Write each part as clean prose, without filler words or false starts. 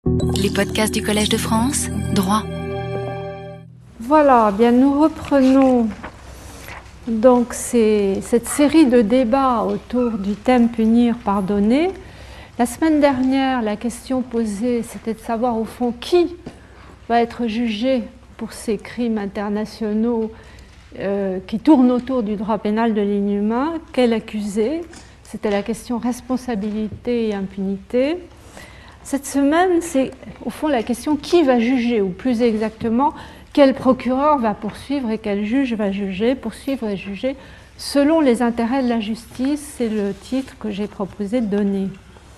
Les podcasts du Collège de France, droit. Voilà, bien nous reprenons donc cette série de débats autour du thème punir, pardonner. La semaine dernière, la question posée, c'était de savoir au fond qui va être jugé pour ces crimes internationaux qui tournent autour du droit pénal de l'inhumain, quel accusé. C'était la question responsabilité et impunité. Cette semaine, c'est au fond la question qui va juger, ou plus exactement, quel procureur va poursuivre et quel juge va juger, poursuivre et juger selon les intérêts de la justice. C'est le titre que j'ai proposé de donner.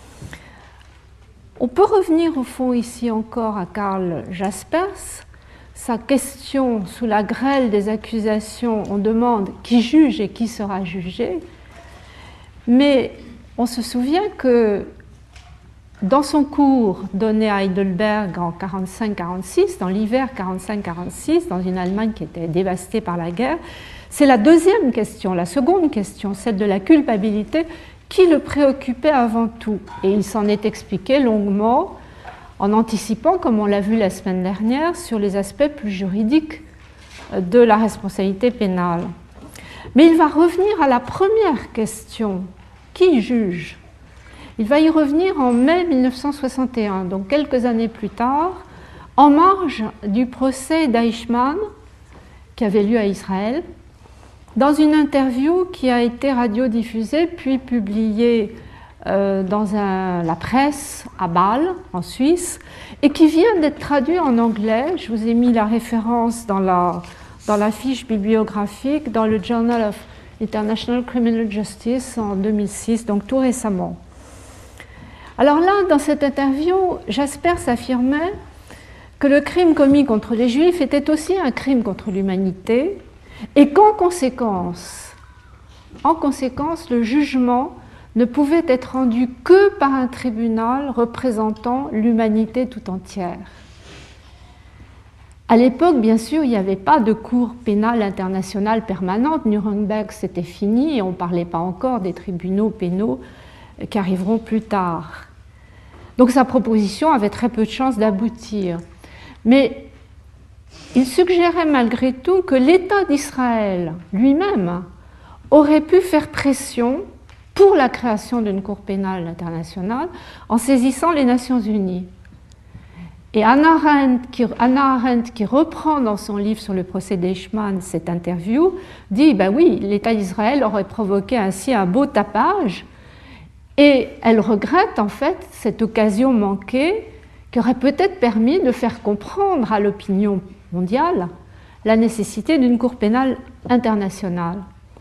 On peut revenir au fond ici encore à Karl Jaspers. Sa question sous la grêle des accusations, on demande qui juge et qui sera jugé. Mais on se souvient que dans son cours donné à Heidelberg en 1945-1946, dans l'hiver 1945-1946, dans une Allemagne qui était dévastée par la guerre, c'est la deuxième question, la seconde question, celle de la culpabilité, qui le préoccupait avant tout. Et il s'en est expliqué longuement en anticipant, comme on l'a vu la semaine dernière, sur les aspects plus juridiques de la responsabilité pénale. Mais il va revenir à la première question, qui juge ? Il va y revenir en mai 1961, donc quelques années plus tard, en marge du procès d'Eichmann, qui avait lieu à Israël, dans une interview qui a été radiodiffusée puis publiée dans la presse à Bâle, en Suisse, et qui vient d'être traduite en anglais. Je vous ai mis la référence dans la fiche bibliographique, dans le Journal of International Criminal Justice en 2006, donc tout récemment. Alors là, dans cette interview, Jaspers affirmait que le crime commis contre les Juifs était aussi un crime contre l'humanité et qu'en conséquence, le jugement ne pouvait être rendu que par un tribunal représentant l'humanité tout entière. À l'époque, bien sûr, il n'y avait pas de cour pénale internationale permanente. Nuremberg, c'était fini et on ne parlait pas encore des tribunaux pénaux qui arriveront plus tard. Donc sa proposition avait très peu de chances d'aboutir. Mais il suggérait malgré tout que l'État d'Israël lui-même aurait pu faire pression pour la création d'une cour pénale internationale en saisissant les Nations Unies. Et Hannah Arendt, qui reprend dans son livre sur le procès d'Eichmann cette interview, dit ben oui, l'État d'Israël aurait provoqué ainsi un beau tapage. Et elle regrette en fait cette occasion manquée qui aurait peut-être permis de faire comprendre à l'opinion mondiale la nécessité d'une cour pénale internationale.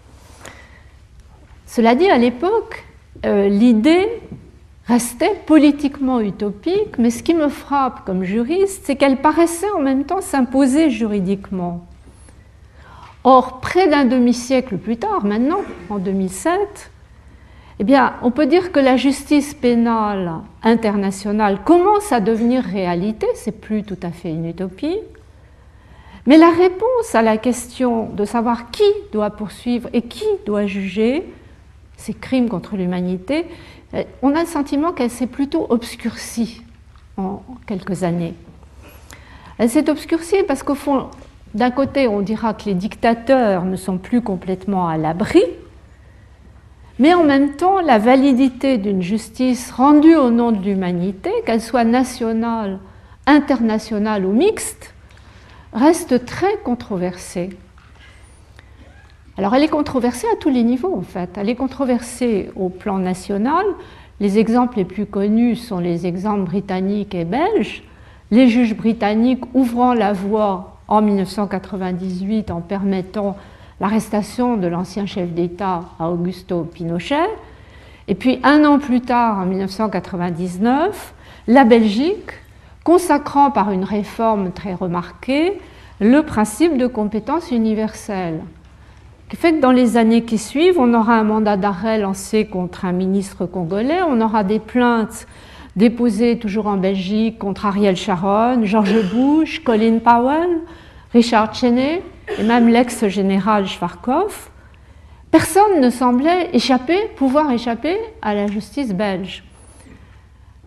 Cela dit, à l'époque, l'idée restait politiquement utopique, mais ce qui me frappe comme juriste, c'est qu'elle paraissait en même temps s'imposer juridiquement. Or, près d'un demi-siècle plus tard, maintenant, en 2007, eh bien, on peut dire que la justice pénale internationale commence à devenir réalité, c'est plus tout à fait une utopie, mais la réponse à la question de savoir qui doit poursuivre et qui doit juger ces crimes contre l'humanité, on a le sentiment qu'elle s'est plutôt obscurcie en quelques années. Elle s'est obscurcie parce qu'au fond, d'un côté, on dira que les dictateurs ne sont plus complètement à l'abri, mais en même temps, la validité d'une justice rendue au nom de l'humanité, qu'elle soit nationale, internationale ou mixte, reste très controversée. Alors elle est controversée à tous les niveaux en fait. Elle est controversée au plan national. Les exemples les plus connus sont les exemples britanniques et belges. Les juges britanniques ouvrant la voie en 1998 en permettant l'arrestation de l'ancien chef d'État Augusto Pinochet. Et puis un an plus tard, en 1999, la Belgique, consacrant par une réforme très remarquée le principe de compétence universelle. Ce qui fait que dans les années qui suivent, on aura un mandat d'arrêt lancé contre un ministre congolais, on aura des plaintes déposées toujours en Belgique contre Ariel Sharon, George Bush, Colin Powell, Richard Cheney et même l'ex-général Schwarzkopf. Personne ne semblait pouvoir échapper à la justice belge.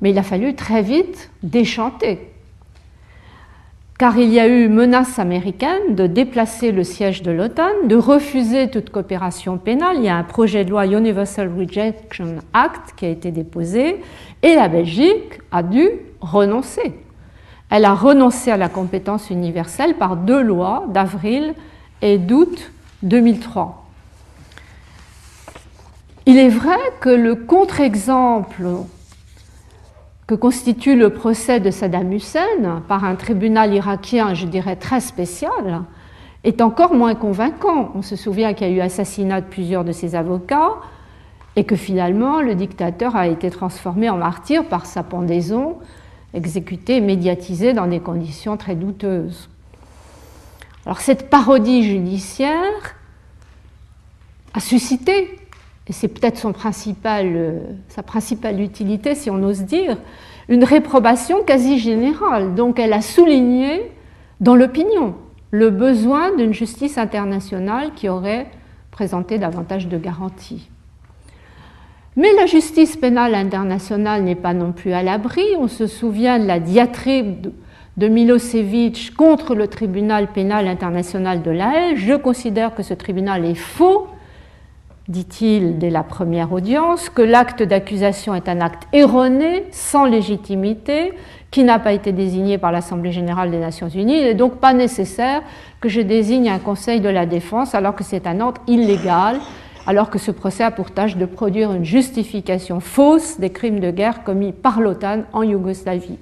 Mais il a fallu très vite déchanter, car il y a eu menace américaine de déplacer le siège de l'OTAN, de refuser toute coopération pénale. Il y a un projet de loi Universal Rejection Act qui a été déposé, et la Belgique a dû renoncer. Elle a renoncé à la compétence universelle par 2 lois d'avril et d'août 2003. Il est vrai que le contre-exemple que constitue le procès de Saddam Hussein par un tribunal irakien, je dirais très spécial, est encore moins convaincant. On se souvient qu'il y a eu assassinat de plusieurs de ses avocats et que finalement le dictateur a été transformé en martyr par sa pendaison, exécuté et médiatisé dans des conditions très douteuses. Alors cette parodie judiciaire a suscité, et c'est peut-être sa principale utilité, si on ose dire, une réprobation quasi générale. Donc elle a souligné dans l'opinion le besoin d'une justice internationale qui aurait présenté davantage de garanties. Mais la justice pénale internationale n'est pas non plus à l'abri. On se souvient de la diatribe de Milosevic contre le tribunal pénal international de La Haye. Je considère que ce tribunal est faux, dit-il dès la première audience, que l'acte d'accusation est un acte erroné, sans légitimité, qui n'a pas été désigné par l'Assemblée générale des Nations unies. Il n'est donc pas nécessaire que je désigne un conseil de la défense alors que c'est un ordre illégal, alors que ce procès a pour tâche de produire une justification fausse des crimes de guerre commis par l'OTAN en Yougoslavie.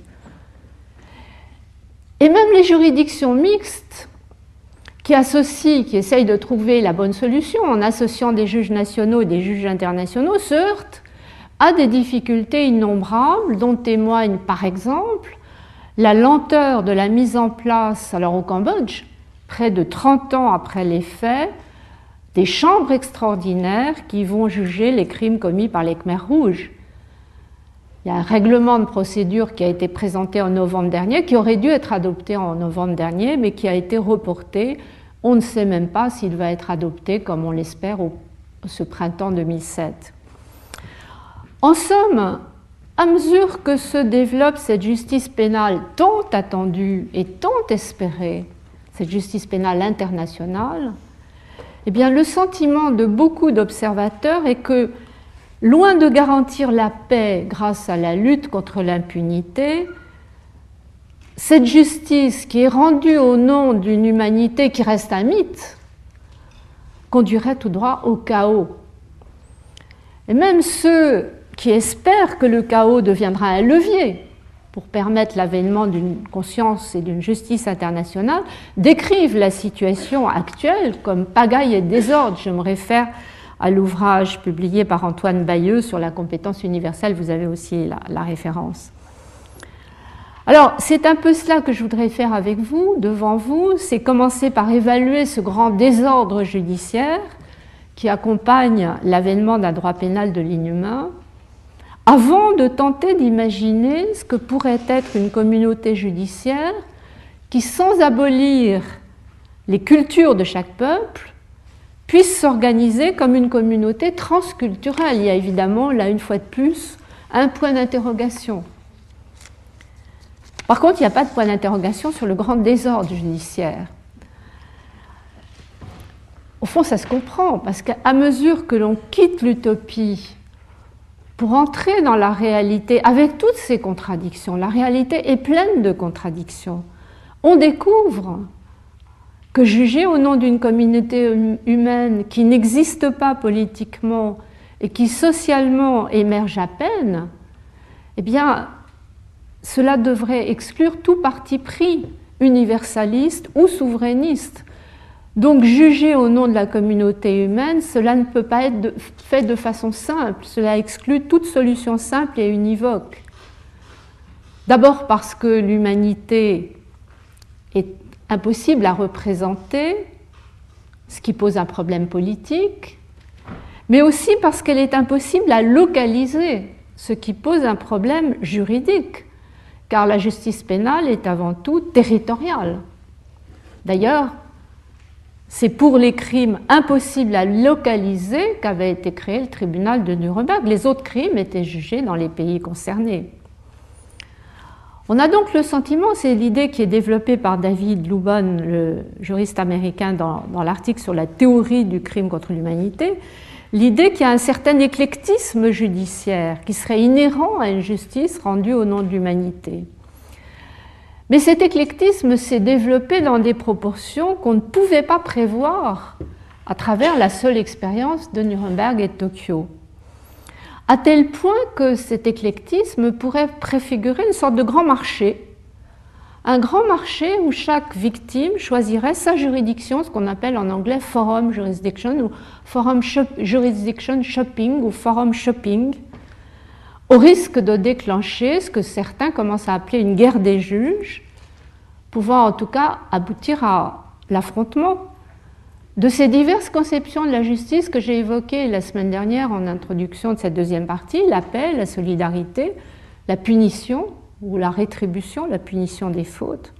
Et même les juridictions mixtes qui essayent de trouver la bonne solution en associant des juges nationaux et des juges internationaux, se heurtent à des difficultés innombrables dont témoigne par exemple la lenteur de la mise en place, alors au Cambodge, près de 30 ans après les faits, des chambres extraordinaires qui vont juger les crimes commis par les Khmers rouges. Il y a un règlement de procédure qui a été présenté en novembre dernier, qui aurait dû être adopté en novembre dernier, mais qui a été reporté. On ne sait même pas s'il va être adopté, comme on l'espère, ce printemps 2007. En somme, à mesure que se développe cette justice pénale tant attendue et tant espérée, cette justice pénale internationale, eh bien, le sentiment de beaucoup d'observateurs est que, loin de garantir la paix grâce à la lutte contre l'impunité, cette justice qui est rendue au nom d'une humanité qui reste un mythe conduirait tout droit au chaos. Et même ceux qui espèrent que le chaos deviendra un levier pour permettre l'avènement d'une conscience et d'une justice internationale, décrivent la situation actuelle comme pagaille et désordre. Je me réfère à l'ouvrage publié par Antoine Bayeux sur la compétence universelle, vous avez aussi la référence. Alors, c'est un peu cela que je voudrais faire avec vous, devant vous, c'est commencer par évaluer ce grand désordre judiciaire qui accompagne l'avènement d'un droit pénal de l'inhumain, avant de tenter d'imaginer ce que pourrait être une communauté judiciaire qui, sans abolir les cultures de chaque peuple, puisse s'organiser comme une communauté transculturelle. Il y a évidemment, là, une fois de plus, un point d'interrogation. Par contre, il n'y a pas de point d'interrogation sur le grand désordre judiciaire. Au fond, ça se comprend, parce qu'à mesure que l'on quitte l'utopie pour entrer dans la réalité, avec toutes ces contradictions, la réalité est pleine de contradictions, on découvre que juger au nom d'une communauté humaine qui n'existe pas politiquement et qui socialement émerge à peine, eh bien, cela devrait exclure tout parti pris universaliste ou souverainiste. Donc, juger au nom de la communauté humaine, cela ne peut pas être fait de façon simple. Cela exclut toute solution simple et univoque. D'abord parce que l'humanité est impossible à représenter, ce qui pose un problème politique, mais aussi parce qu'elle est impossible à localiser, ce qui pose un problème juridique, car la justice pénale est avant tout territoriale. D'ailleurs, c'est pour les crimes impossibles à localiser qu'avait été créé le tribunal de Nuremberg. Les autres crimes étaient jugés dans les pays concernés. On a donc le sentiment, c'est l'idée qui est développée par David Luban, le juriste américain, dans l'article sur la théorie du crime contre l'humanité, l'idée qu'il y a un certain éclectisme judiciaire qui serait inhérent à une justice rendue au nom de l'humanité. Mais cet éclectisme s'est développé dans des proportions qu'on ne pouvait pas prévoir à travers la seule expérience de Nuremberg et de Tokyo. À tel point que cet éclectisme pourrait préfigurer une sorte de grand marché. Un grand marché où chaque victime choisirait sa juridiction, ce qu'on appelle en anglais forum jurisdiction ou forum jurisdiction shopping ou forum shopping, au risque de déclencher ce que certains commencent à appeler une guerre des juges, pouvant en tout cas aboutir à l'affrontement de ces diverses conceptions de la justice que j'ai évoquées la semaine dernière en introduction de cette deuxième partie, la paix, la solidarité, la punition ou la rétribution, la punition des fautes.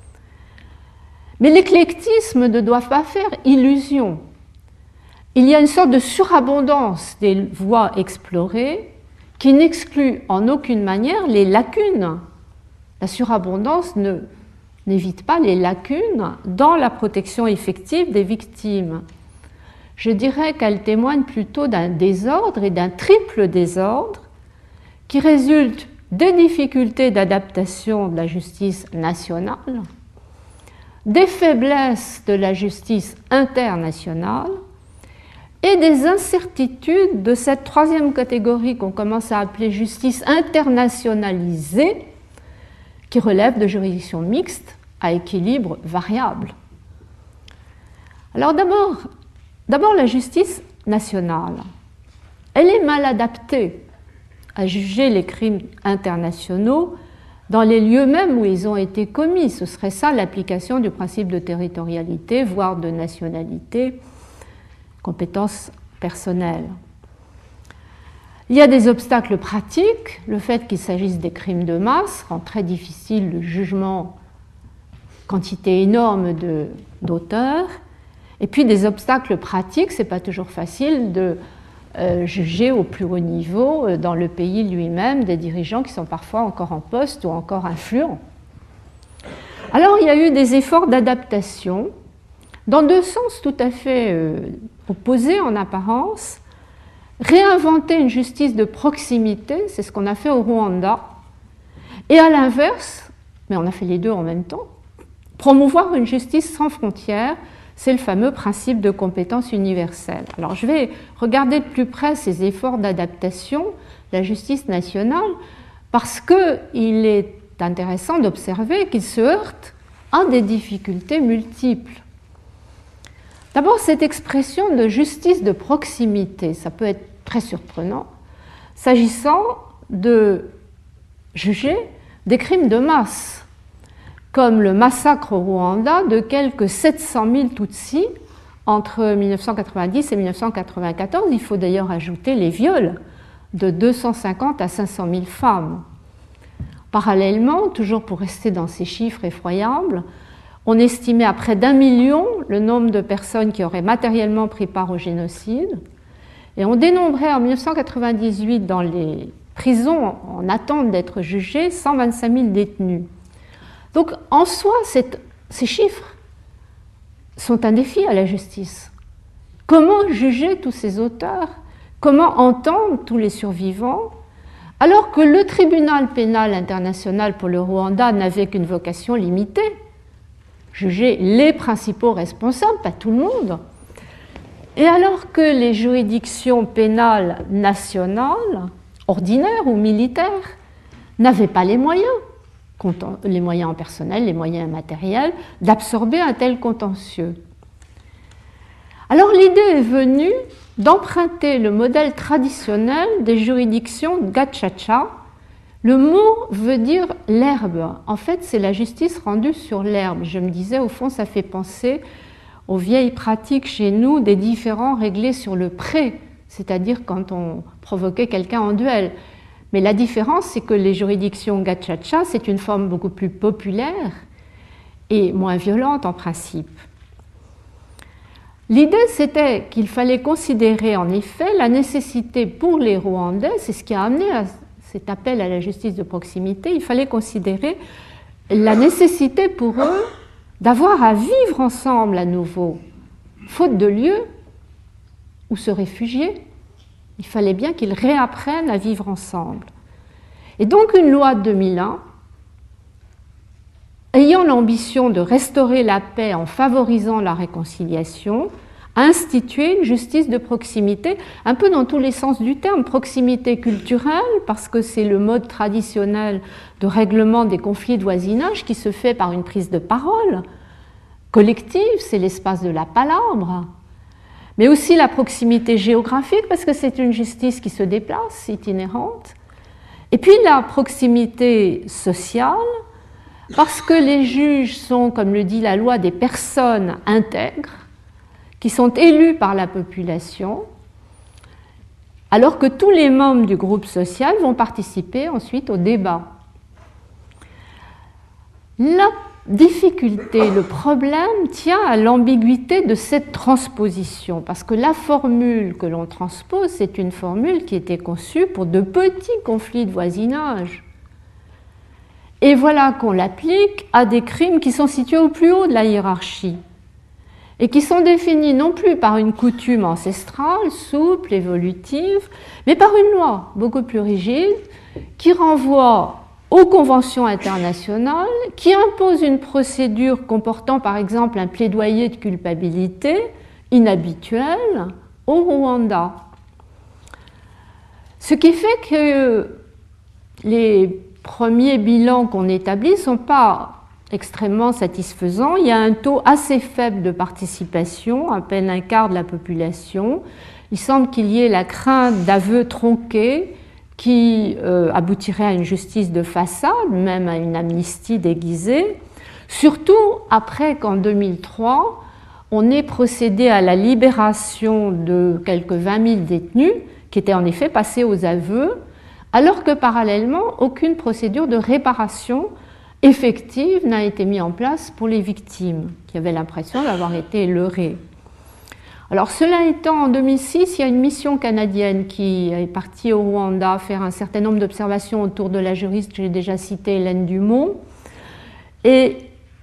Mais l'éclectisme ne doit pas faire illusion. Il y a une sorte de surabondance des voies explorées qui n'exclut en aucune manière les lacunes. La surabondance n'évite pas les lacunes dans la protection effective des victimes. Je dirais qu'elle témoigne plutôt d'un désordre et d'un triple désordre qui résulte des difficultés d'adaptation de la justice nationale, des faiblesses de la justice internationale et des incertitudes de cette troisième catégorie qu'on commence à appeler justice internationalisée, qui relève de juridictions mixtes à équilibre variable. Alors d'abord la justice nationale. Elle est mal adaptée à juger les crimes internationaux dans les lieux mêmes où ils ont été commis. Ce serait ça l'application du principe de territorialité, voire de nationalité, compétence personnelle. Il y a des obstacles pratiques. Le fait qu'il s'agisse des crimes de masse rend très difficile le jugement, quantité énorme d'auteurs. Et puis des obstacles pratiques, ce n'est pas toujours facile de juger au plus haut niveau dans le pays lui-même des dirigeants qui sont parfois encore en poste ou encore influents. Alors il y a eu des efforts d'adaptation dans deux sens tout à fait opposés en apparence. Réinventer une justice de proximité, c'est ce qu'on a fait au Rwanda, et à l'inverse, mais on a fait les deux en même temps, promouvoir une justice sans frontières, c'est le fameux principe de compétence universelle. Alors je vais regarder de plus près ces efforts d'adaptation de la justice nationale parce qu'il est intéressant d'observer qu'ils se heurtent à des difficultés multiples. D'abord, cette expression de justice de proximité, ça peut être très surprenant, s'agissant de juger des crimes de masse, comme le massacre au Rwanda de quelques 700 000 Tutsis entre 1990 et 1994. Il faut d'ailleurs ajouter les viols de 250 à 500 000 femmes. Parallèlement, toujours pour rester dans ces chiffres effroyables, on estimait à près d'1 million le nombre de personnes qui auraient matériellement pris part au génocide. Et on dénombrait en 1998 dans les prisons en attente d'être jugés 125 000 détenus. Donc en soi, ces chiffres sont un défi à la justice. Comment juger tous ces auteurs? Comment entendre tous les survivants? Alors que le tribunal pénal international pour le Rwanda n'avait qu'une vocation limitée, juger les principaux responsables, pas tout le monde. Et alors que les juridictions pénales nationales, ordinaires ou militaires, n'avaient pas les moyens en personnel, les moyens matériels, d'absorber un tel contentieux. Alors l'idée est venue d'emprunter le modèle traditionnel des juridictions gacaca. Le mot veut dire l'herbe. En fait, c'est la justice rendue sur l'herbe. Je me disais, au fond, ça fait penser aux vieilles pratiques chez nous des différends réglés sur le pré, c'est-à-dire quand on provoquait quelqu'un en duel. Mais la différence, c'est que les juridictions gacaca, c'est une forme beaucoup plus populaire et moins violente en principe. L'idée, c'était qu'il fallait considérer en effet la nécessité pour les Rwandais, c'est ce qui a amené à cet appel à la justice de proximité, il fallait considérer la nécessité pour eux d'avoir à vivre ensemble à nouveau, faute de lieu où se réfugier. Il fallait bien qu'ils réapprennent à vivre ensemble. Et donc une loi de 2001, ayant l'ambition de restaurer la paix en favorisant la réconciliation, a institué une justice de proximité, un peu dans tous les sens du terme, proximité culturelle, parce que c'est le mode traditionnel de règlement des conflits de voisinage qui se fait par une prise de parole collective, c'est l'espace de la palabre, mais aussi la proximité géographique, parce que c'est une justice qui se déplace, itinérante, et puis la proximité sociale, parce que les juges sont, comme le dit la loi, des personnes intègres, qui sont élus par la population, alors que tous les membres du groupe social vont participer ensuite au débat. La difficulté, le problème tient à l'ambiguïté de cette transposition, parce que la formule que l'on transpose, c'est une formule qui était conçue pour de petits conflits de voisinage. Et voilà qu'on l'applique à des crimes qui sont situés au plus haut de la hiérarchie et qui sont définis non plus par une coutume ancestrale, souple, évolutive, mais par une loi beaucoup plus rigide qui renvoie aux conventions internationales, qui impose une procédure comportant par exemple un plaidoyer de culpabilité inhabituel au Rwanda. Ce qui fait que les premiers bilans qu'on établit ne sont pas extrêmement satisfaisants. Il y a un taux assez faible de participation, à peine un quart de la population. Il semble qu'il y ait la crainte d'aveux tronqués qui aboutirait à une justice de façade, même à une amnistie déguisée, surtout après qu'en 2003, on ait procédé à la libération de quelques 20 000 détenus qui étaient en effet passés aux aveux, alors que parallèlement, aucune procédure de réparation effective n'a été mise en place pour les victimes, qui avaient l'impression d'avoir été leurrées. Alors cela étant, en 2006, il y a une mission canadienne qui est partie au Rwanda faire un certain nombre d'observations autour de la juriste que j'ai déjà citée, Hélène Dumont. Et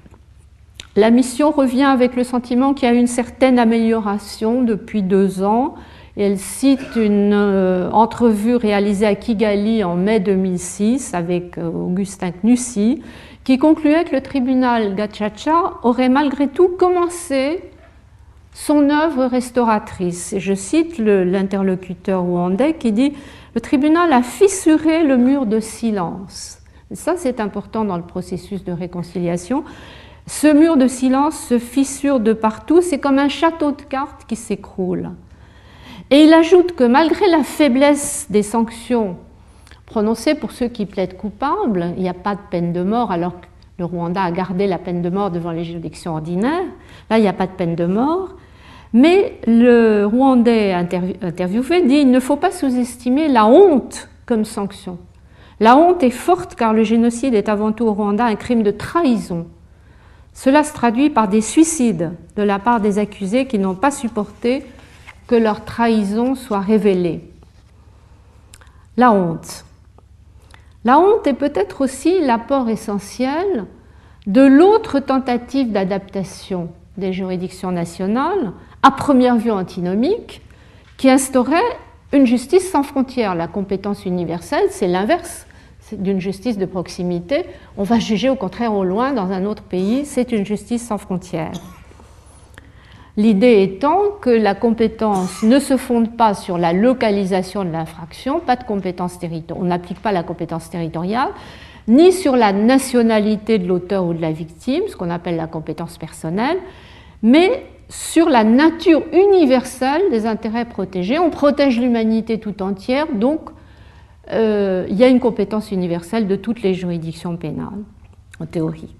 la mission revient avec le sentiment qu'il y a eu une certaine amélioration depuis 2 ans. Et elle cite une entrevue réalisée à Kigali en mai 2006 avec Augustin Knussy, qui concluait que le tribunal Gacaca aurait malgré tout commencé son œuvre restauratrice. Et je cite l'interlocuteur rwandais qui dit « Le tribunal a fissuré le mur de silence ». Et ça, c'est important dans le processus de réconciliation. Ce mur de silence se fissure de partout, c'est comme un château de cartes qui s'écroule. Et il ajoute que malgré la faiblesse des sanctions prononcées pour ceux qui plaident coupables, il n'y a pas de peine de mort alors que le Rwanda a gardé la peine de mort devant les juridictions ordinaires. Là, il n'y a pas de peine de mort. Mais le Rwandais interviewé dit « Il ne faut pas sous-estimer la honte comme sanction. La honte est forte car le génocide est avant tout au Rwanda un crime de trahison. Cela se traduit par des suicides de la part des accusés qui n'ont pas supporté que leur trahison soit révélée. » La honte. La honte est peut-être aussi l'apport essentiel de l'autre tentative d'adaptation des juridictions nationales, à première vue antinomique, qui instaurait une justice sans frontières. La compétence universelle, c'est l'inverse d'une justice de proximité. On va juger au contraire au loin dans un autre pays, c'est une justice sans frontières. L'idée étant que la compétence ne se fonde pas sur la localisation de l'infraction, pas de compétence territoriale, on n'applique pas la compétence territoriale, ni sur la nationalité de l'auteur ou de la victime, ce qu'on appelle la compétence personnelle, mais sur la nature universelle des intérêts protégés. On protège l'humanité tout entière, donc il y a une compétence universelle de toutes les juridictions pénales, en théorie.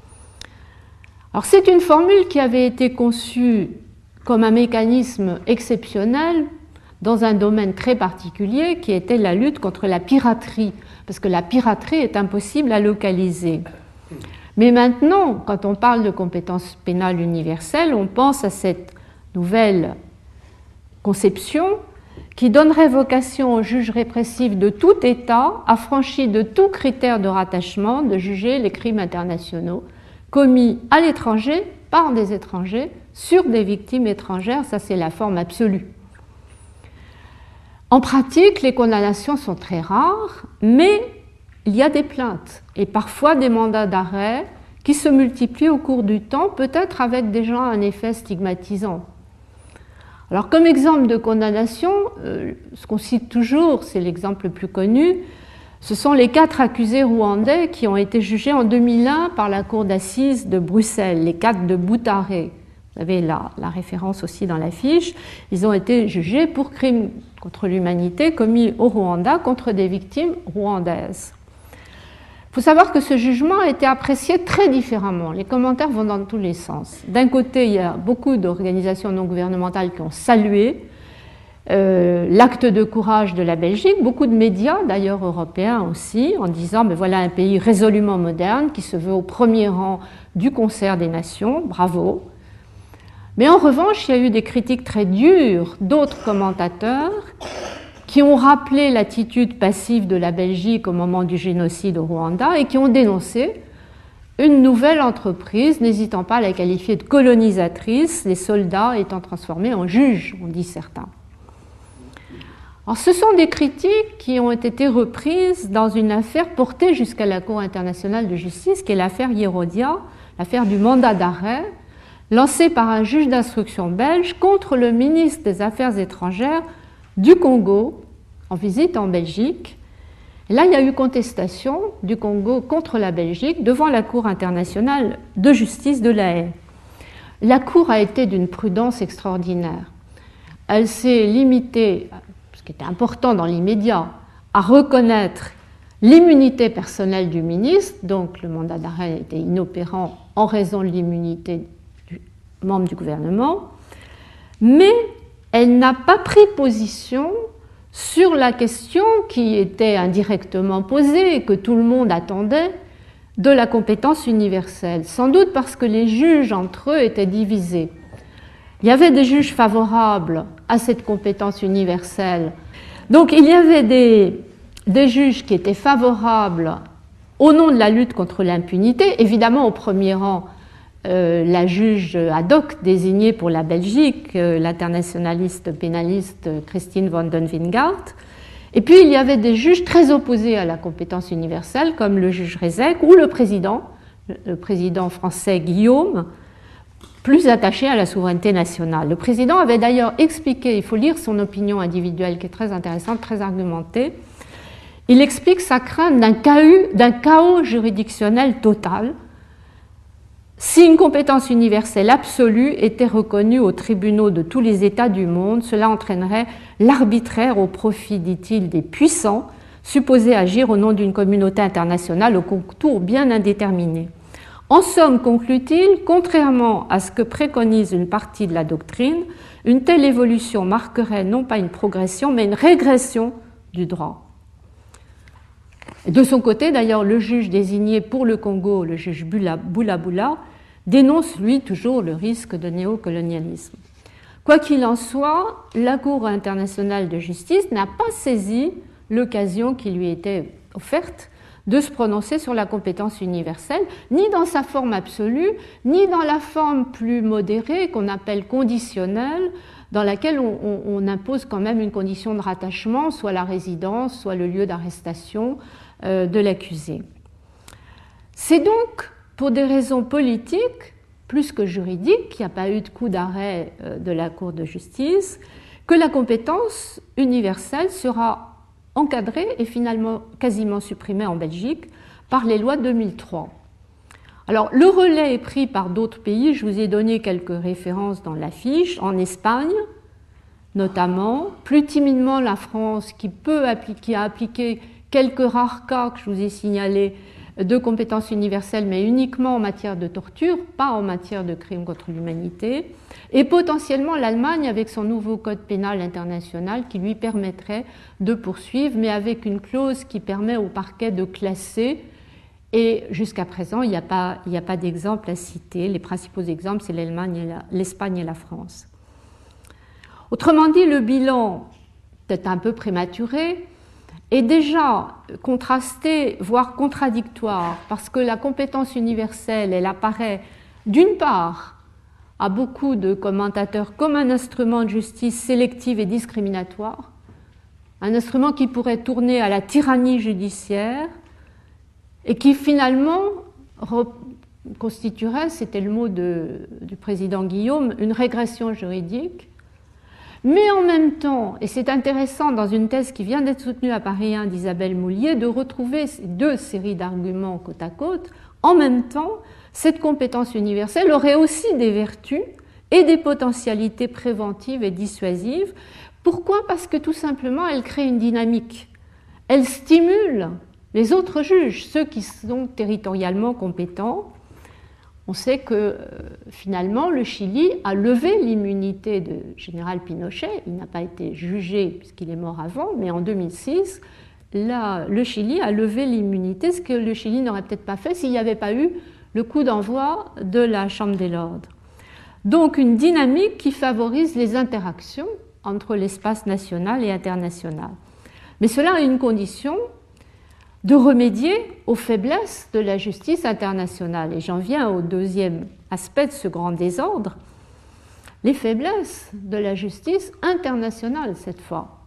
Alors c'est une formule qui avait été conçue comme un mécanisme exceptionnel dans un domaine très particulier qui était la lutte contre la piraterie, parce que la piraterie est impossible à localiser. Mais maintenant, quand on parle de compétence pénale universelle, on pense à cette nouvelle conception qui donnerait vocation aux juges répressifs de tout État, affranchis de tout critère de rattachement, de juger les crimes internationaux commis à l'étranger, par des étrangers, sur des victimes étrangères. Ça, c'est la forme absolue. En pratique, les condamnations sont très rares, mais il y a des plaintes et parfois des mandats d'arrêt qui se multiplient au cours du temps, peut-être avec déjà un effet stigmatisant. Alors, comme exemple de condamnation, ce qu'on cite toujours, c'est l'exemple le plus connu, ce sont les 4 accusés rwandais qui ont été jugés en 2001 par la cour d'assises de Bruxelles, les 4 de Butare. Vous avez la référence aussi dans la fiche. Ils ont été jugés pour crimes contre l'humanité commis au Rwanda contre des victimes rwandaises. Il faut savoir que ce jugement a été apprécié très différemment. Les commentaires vont dans tous les sens. D'un côté, il y a beaucoup d'organisations non gouvernementales qui ont salué l'acte de courage de la Belgique, beaucoup de médias, d'ailleurs européens aussi, en disant ben voilà un pays résolument moderne qui se veut au premier rang du concert des nations, bravo. Mais en revanche, il y a eu des critiques très dures d'autres commentateurs qui ont rappelé l'attitude passive de la Belgique au moment du génocide au Rwanda et qui ont dénoncé une nouvelle entreprise, n'hésitant pas à la qualifier de colonisatrice, les soldats étant transformés en juges, on dit certains. Alors, ce sont des critiques qui ont été reprises dans une affaire portée jusqu'à la Cour internationale de justice, qui est l'affaire Yerodia, l'affaire du mandat d'arrêt, lancée par un juge d'instruction belge contre le ministre des Affaires étrangères du Congo, en visite en Belgique. Et là, il y a eu contestation du Congo contre la Belgique devant la Cour internationale de justice de La Haye. La Cour a été d'une prudence extraordinaire. Elle s'est limitée, ce qui était important dans l'immédiat, à reconnaître l'immunité personnelle du ministre, donc le mandat d'arrêt était inopérant en raison de l'immunité du membre du gouvernement, mais elle n'a pas pris position sur la question qui était indirectement posée et que tout le monde attendait de la compétence universelle, sans doute parce que les juges entre eux étaient divisés. Il y avait des juges favorables à cette compétence universelle, donc il y avait des juges qui étaient favorables au nom de la lutte contre l'impunité, évidemment au premier rang la juge ad hoc désignée pour la Belgique, l'internationaliste pénaliste Christine van den Wingart. Et puis il y avait des juges très opposés à la compétence universelle, comme le juge Rezec ou le président français Guillaume, plus attaché à la souveraineté nationale. Le président avait d'ailleurs expliqué, il faut lire son opinion individuelle qui est très intéressante, très argumentée, il explique sa crainte d'un chaos juridictionnel total si une compétence universelle absolue était reconnue aux tribunaux de tous les États du monde. Cela entraînerait l'arbitraire au profit, dit-il, des puissants, supposés agir au nom d'une communauté internationale aux contours bien indéterminés. En somme, conclut-il, contrairement à ce que préconise une partie de la doctrine, une telle évolution marquerait non pas une progression, mais une régression du droit. De son côté, d'ailleurs, le juge désigné pour le Congo, le juge Boula, dénonce, lui, toujours le risque de néocolonialisme. Quoi qu'il en soit, la Cour internationale de justice n'a pas saisi l'occasion qui lui était offerte de se prononcer sur la compétence universelle, ni dans sa forme absolue, ni dans la forme plus modérée qu'on appelle conditionnelle, dans laquelle on impose quand même une condition de rattachement, soit la résidence, soit le lieu d'arrestation de l'accusé. C'est donc pour des raisons politiques, plus que juridiques, qu'il n'y a pas eu de coup d'arrêt de la Cour de justice, que la compétence universelle sera encadrée et finalement quasiment supprimée en Belgique par les lois de 2003. Alors, le relais est pris par d'autres pays, je vous ai donné quelques références dans la fiche, en Espagne notamment, plus timidement la France qui a appliqué quelques rares cas que je vous ai signalés de compétences universelles, mais uniquement en matière de torture, pas en matière de crimes contre l'humanité, et potentiellement l'Allemagne avec son nouveau code pénal international qui lui permettrait de poursuivre, mais avec une clause qui permet au parquet de classer, et jusqu'à présent, il n'y a pas d'exemple à citer. Les principaux exemples, c'est l'Espagne et la France. Autrement dit, le bilan peut-être un peu prématuré, est déjà contrasté, voire contradictoire, parce que la compétence universelle, elle apparaît d'une part à beaucoup de commentateurs comme un instrument de justice sélective et discriminatoire, un instrument qui pourrait tourner à la tyrannie judiciaire et qui finalement constituerait, c'était le mot du président Guillaume, une régression juridique. Mais en même temps, et c'est intéressant dans une thèse qui vient d'être soutenue à Paris 1 d'Isabelle Moulier, de retrouver ces deux séries d'arguments côte à côte, en même temps, cette compétence universelle aurait aussi des vertus et des potentialités préventives et dissuasives. Pourquoi ? Parce que tout simplement, elle crée une dynamique. Elle stimule les autres juges, ceux qui sont territorialement compétents. On sait que finalement, le Chili a levé l'immunité de général Pinochet. Il n'a pas été jugé puisqu'il est mort avant, mais en 2006, le Chili a levé l'immunité, ce que le Chili n'aurait peut-être pas fait s'il n'y avait pas eu le coup d'envoi de la Chambre des Lords. Donc une dynamique qui favorise les interactions entre l'espace national et international. Mais cela a une condition, de remédier aux faiblesses de la justice internationale. Et j'en viens au deuxième aspect de ce grand désordre, les faiblesses de la justice internationale cette fois.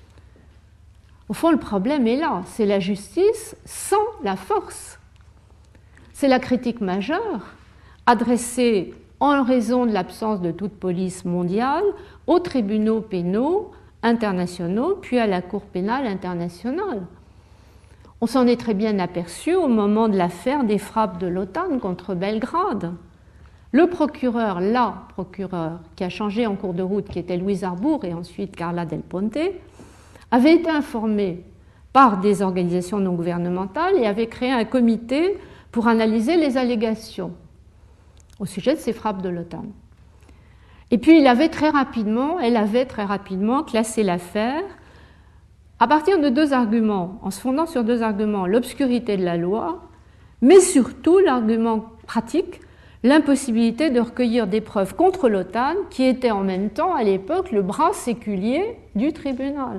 Au fond, le problème est là, c'est la justice sans la force. C'est la critique majeure adressée en raison de l'absence de toute police mondiale aux tribunaux pénaux internationaux, puis à la Cour pénale internationale. On s'en est très bien aperçu au moment de l'affaire des frappes de l'OTAN contre Belgrade. Le procureur, la procureure, qui a changé en cours de route, qui était Louise Arbour et ensuite Carla Del Ponte, avait été informée par des organisations non gouvernementales et avait créé un comité pour analyser les allégations au sujet de ces frappes de l'OTAN. Et puis elle avait très rapidement classé l'affaire à partir de deux arguments, en se fondant sur deux arguments, l'obscurité de la loi, mais surtout l'argument pratique, l'impossibilité de recueillir des preuves contre l'OTAN, qui était en même temps, à l'époque, le bras séculier du tribunal.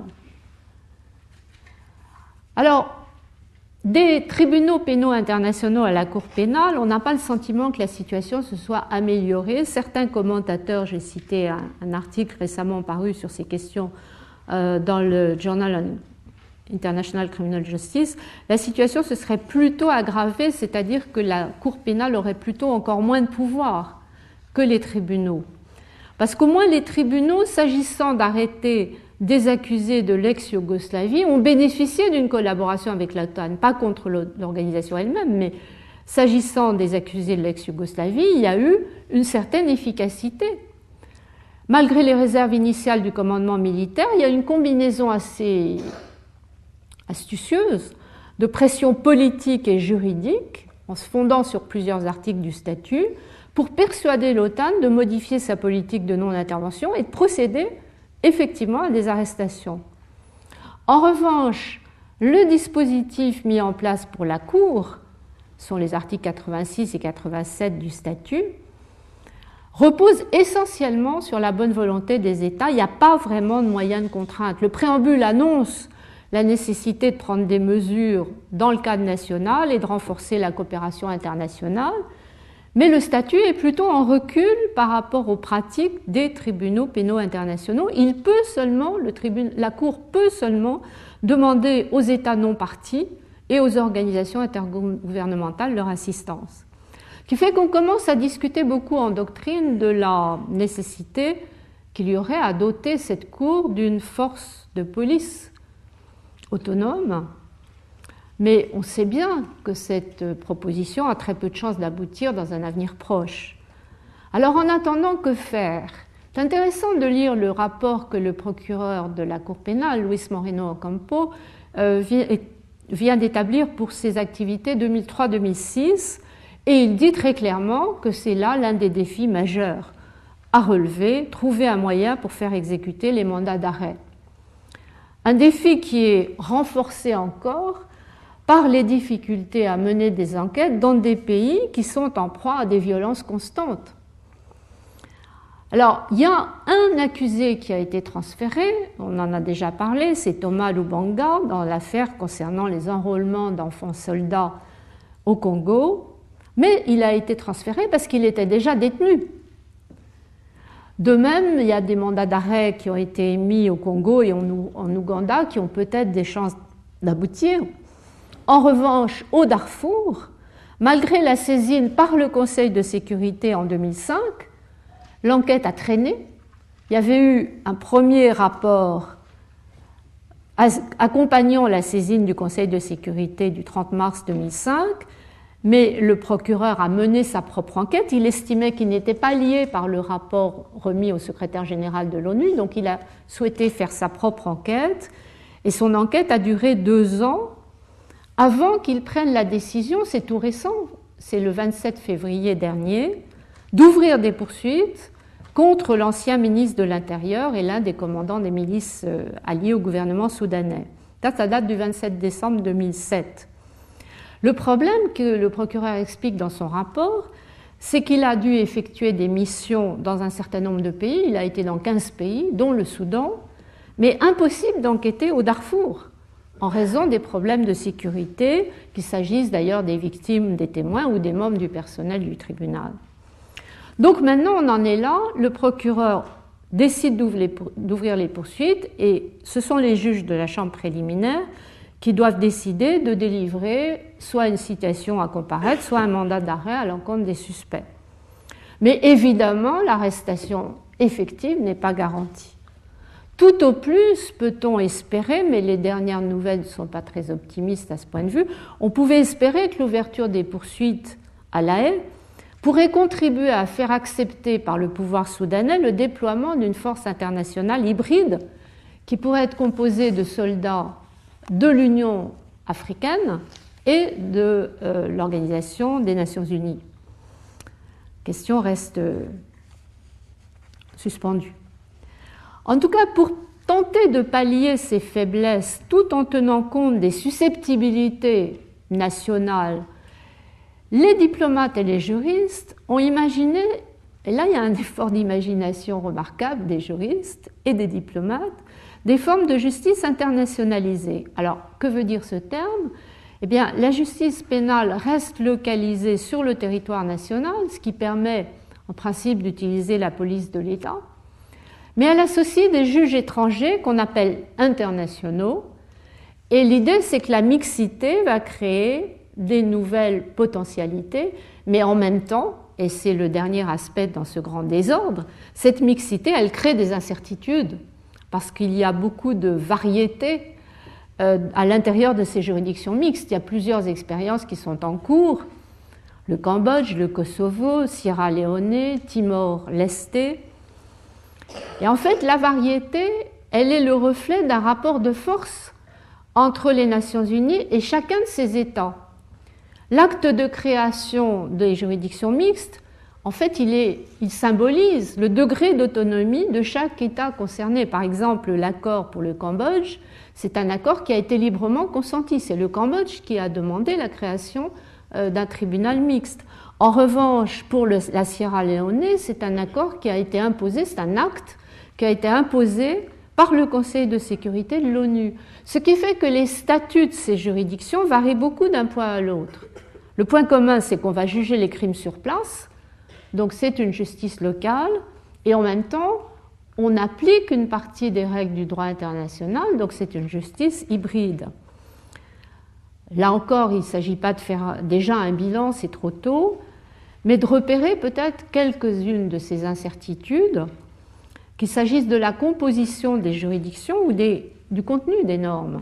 Alors, des tribunaux pénaux internationaux à la Cour pénale, on n'a pas le sentiment que la situation se soit améliorée. Certains commentateurs, j'ai cité un article récemment paru sur ces questions dans le Journal International Criminal Justice, la situation se serait plutôt aggravée, c'est-à-dire que la Cour pénale aurait plutôt encore moins de pouvoir que les tribunaux. Parce qu'au moins les tribunaux, s'agissant d'arrêter des accusés de l'ex-Yougoslavie, ont bénéficié d'une collaboration avec l'OTAN, pas contre l'organisation elle-même, mais s'agissant des accusés de l'ex-Yougoslavie, il y a eu une certaine efficacité. Malgré les réserves initiales du commandement militaire, il y a une combinaison assez astucieuse de pression politique et juridique, en se fondant sur plusieurs articles du statut, pour persuader l'OTAN de modifier sa politique de non-intervention et de procéder effectivement à des arrestations. En revanche, le dispositif mis en place pour la Cour, sont les articles 86 et 87 du statut, repose essentiellement sur la bonne volonté des États. Il n'y a pas vraiment de moyens de contrainte. Le préambule annonce la nécessité de prendre des mesures dans le cadre national et de renforcer la coopération internationale, mais le statut est plutôt en recul par rapport aux pratiques des tribunaux pénaux internationaux. La Cour peut seulement demander aux États non partis et aux organisations intergouvernementales leur assistance. Ce qui fait qu'on commence à discuter beaucoup en doctrine de la nécessité qu'il y aurait à doter cette Cour d'une force de police autonome. Mais on sait bien que cette proposition a très peu de chances d'aboutir dans un avenir proche. Alors en attendant, que faire ? C'est intéressant de lire le rapport que le procureur de la Cour pénale, Luis Moreno Ocampo, vient d'établir pour ses activités 2003-2006, et il dit très clairement que c'est là l'un des défis majeurs à relever, trouver un moyen pour faire exécuter les mandats d'arrêt. Un défi qui est renforcé encore par les difficultés à mener des enquêtes dans des pays qui sont en proie à des violences constantes. Alors, il y a un accusé qui a été transféré, on en a déjà parlé, c'est Thomas Lubanga dans l'affaire concernant les enrôlements d'enfants soldats au Congo, mais il a été transféré parce qu'il était déjà détenu. De même, il y a des mandats d'arrêt qui ont été émis au Congo et en Ouganda qui ont peut-être des chances d'aboutir. En revanche, au Darfour, malgré la saisine par le Conseil de sécurité en 2005, l'enquête a traîné. Il y avait eu un premier rapport accompagnant la saisine du Conseil de sécurité du 30 mars 2005, mais le procureur a mené sa propre enquête. Il estimait qu'il n'était pas lié par le rapport remis au secrétaire général de l'ONU, donc il a souhaité faire sa propre enquête, et son enquête a duré 2 ans avant qu'il prenne la décision, c'est tout récent, c'est le 27 février dernier, d'ouvrir des poursuites contre l'ancien ministre de l'Intérieur et l'un des commandants des milices alliées au gouvernement soudanais. Ça date du 27 décembre 2007. Le problème que le procureur explique dans son rapport, c'est qu'il a dû effectuer des missions dans un certain nombre de pays. Il a été dans 15 pays, dont le Soudan, mais impossible d'enquêter au Darfour, en raison des problèmes de sécurité, qu'il s'agisse d'ailleurs des victimes, des témoins ou des membres du personnel du tribunal. Donc maintenant, on en est là, le procureur décide d'ouvrir les poursuites et ce sont les juges de la chambre préliminaire qui doivent décider de délivrer soit une citation à comparaître, soit un mandat d'arrêt à l'encontre des suspects. Mais évidemment, l'arrestation effective n'est pas garantie. Tout au plus, peut-on espérer, mais les dernières nouvelles ne sont pas très optimistes à ce point de vue, on pouvait espérer que l'ouverture des poursuites à La Haye pourrait contribuer à faire accepter par le pouvoir soudanais le déploiement d'une force internationale hybride qui pourrait être composée de soldats de l'Union africaine et de l'Organisation des Nations Unies. La question reste suspendue. En tout cas, pour tenter de pallier ces faiblesses tout en tenant compte des susceptibilités nationales, les diplomates et les juristes ont imaginé, et là il y a un effort d'imagination remarquable des juristes et des diplomates, des formes de justice internationalisée. Alors, que veut dire ce terme ? Eh bien, la justice pénale reste localisée sur le territoire national, ce qui permet en principe d'utiliser la police de l'État, mais elle associe des juges étrangers qu'on appelle internationaux, et l'idée c'est que la mixité va créer des nouvelles potentialités, mais en même temps, et c'est le dernier aspect dans ce grand désordre, cette mixité, elle crée des incertitudes, parce qu'il y a beaucoup de variétés à l'intérieur de ces juridictions mixtes. Il y a plusieurs expériences qui sont en cours, le Cambodge, le Kosovo, Sierra Leone, Timor-Leste. Et en fait, la variété, elle est le reflet d'un rapport de force entre les Nations Unies et chacun de ces États. L'acte de création des juridictions mixtes, en fait, il symbolise le degré d'autonomie de chaque État concerné. Par exemple, l'accord pour le Cambodge, c'est un accord qui a été librement consenti. C'est le Cambodge qui a demandé la création d'un tribunal mixte. En revanche, pour la Sierra Leone, c'est un accord qui a été imposé, c'est un acte qui a été imposé par le Conseil de sécurité de l'ONU. Ce qui fait que les statuts de ces juridictions varient beaucoup d'un point à l'autre. Le point commun, c'est qu'on va juger les crimes sur place, donc c'est une justice locale, et en même temps, on applique une partie des règles du droit international, donc c'est une justice hybride. Là encore, il ne s'agit pas de faire déjà un bilan, c'est trop tôt, mais de repérer peut-être quelques-unes de ces incertitudes, qu'il s'agisse de la composition des juridictions ou du contenu des normes.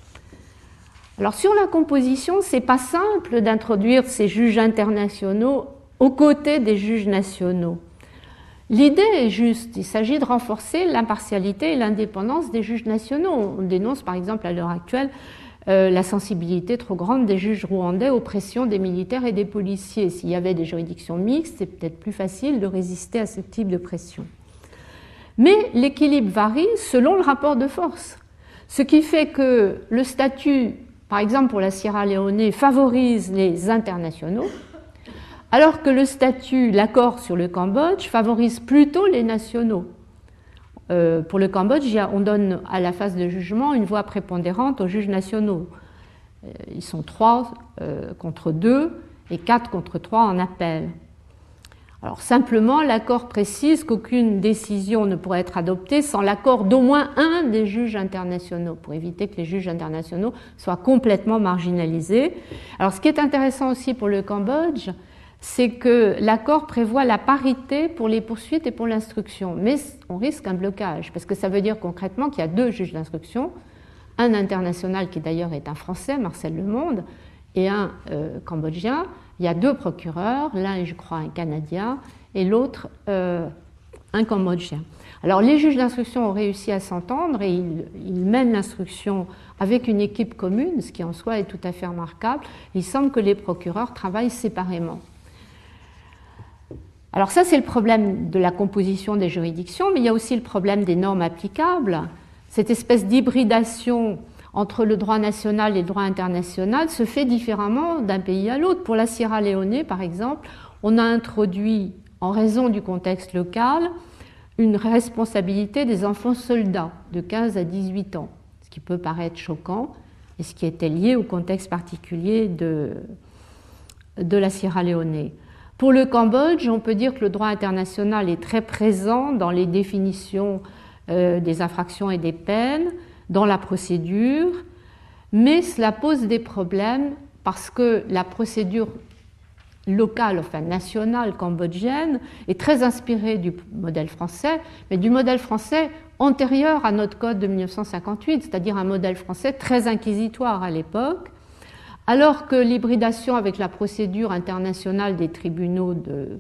Alors sur la composition, ce n'est pas simple d'introduire ces juges internationaux aux côtés des juges nationaux. L'idée est juste, il s'agit de renforcer l'impartialité et l'indépendance des juges nationaux. On dénonce par exemple à l'heure actuelle la sensibilité trop grande des juges rwandais aux pressions des militaires et des policiers. S'il y avait des juridictions mixtes, c'est peut-être plus facile de résister à ce type de pression. Mais l'équilibre varie selon le rapport de force, ce qui fait que le statut, par exemple pour la Sierra Leone, favorise les internationaux, alors que l'accord sur le Cambodge favorise plutôt les nationaux. Pour le Cambodge, on donne à la phase de jugement une voix prépondérante aux juges nationaux. Ils sont 3 contre 2 et 4 contre 3 en appel. Alors simplement, l'accord précise qu'aucune décision ne pourrait être adoptée sans l'accord d'au moins un des juges internationaux, pour éviter que les juges internationaux soient complètement marginalisés. Alors ce qui est intéressant aussi pour le Cambodge, c'est que l'accord prévoit la parité pour les poursuites et pour l'instruction. Mais on risque un blocage, parce que ça veut dire concrètement qu'il y a 2 juges d'instruction, un international qui d'ailleurs est un Français, Marcel Lemonde, et un Cambodgien. Il y a 2 procureurs, l'un est, je crois, un Canadien, et l'autre, un Cambodgien. Alors, les juges d'instruction ont réussi à s'entendre et ils mènent l'instruction avec une équipe commune, ce qui en soi est tout à fait remarquable. Il semble que les procureurs travaillent séparément. Alors ça, c'est le problème de la composition des juridictions, mais il y a aussi le problème des normes applicables. Cette espèce d'hybridation entre le droit national et le droit international se fait différemment d'un pays à l'autre. Pour la Sierra Leone, par exemple, on a introduit, en raison du contexte local, une responsabilité des enfants soldats de 15 à 18 ans, ce qui peut paraître choquant et ce qui était lié au contexte particulier de la Sierra Leone. Pour le Cambodge, on peut dire que le droit international est très présent dans les définitions des infractions et des peines, dans la procédure, mais cela pose des problèmes parce que la procédure locale, enfin nationale cambodgienne, est très inspirée du modèle français, mais du modèle français antérieur à notre code de 1958, c'est-à-dire un modèle français très inquisitoire à l'époque, alors que l'hybridation avec la procédure internationale des tribunaux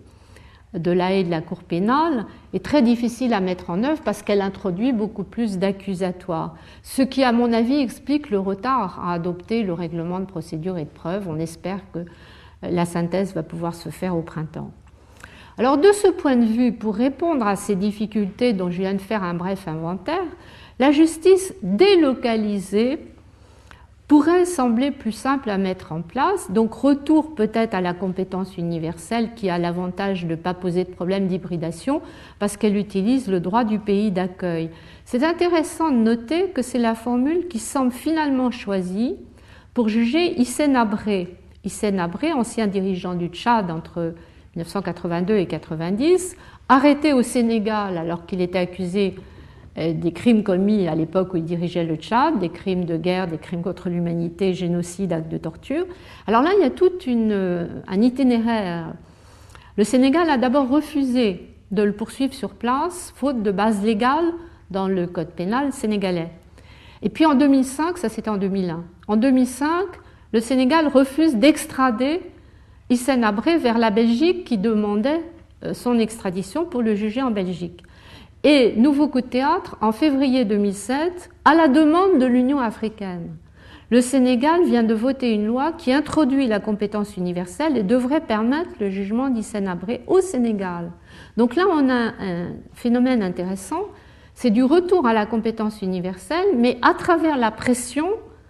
de La Haye de la Cour pénale est très difficile à mettre en œuvre parce qu'elle introduit beaucoup plus d'accusatoires. Ce qui, à mon avis, explique le retard à adopter le règlement de procédure et de preuve. On espère que la synthèse va pouvoir se faire au printemps. Alors, de ce point de vue, pour répondre à ces difficultés dont je viens de faire un bref inventaire, la justice délocalisée pourrait sembler plus simple à mettre en place, donc retour peut-être à la compétence universelle qui a l'avantage de ne pas poser de problème d'hybridation parce qu'elle utilise le droit du pays d'accueil. C'est intéressant de noter que c'est la formule qui semble finalement choisie pour juger Hissène Habré. Hissène Habré, ancien dirigeant du Tchad entre 1982 et 1990, arrêté au Sénégal alors qu'il était accusé des crimes commis à l'époque où il dirigeait le Tchad, des crimes de guerre, des crimes contre l'humanité, génocide, actes de torture. Alors là, il y a tout un itinéraire. Le Sénégal a d'abord refusé de le poursuivre sur place, faute de base légale dans le code pénal sénégalais. Et puis en 2005, ça c'était en 2001, en 2005, le Sénégal refuse d'extrader Hissène Habré vers la Belgique qui demandait son extradition pour le juger en Belgique. Et nouveau coup de théâtre, en février 2007, à la demande de l'Union africaine, le Sénégal vient de voter une loi qui introduit la compétence universelle et devrait permettre le jugement d'Hissène Habré au Sénégal. Donc là, on a un phénomène intéressant, c'est du retour à la compétence universelle, mais à travers la pression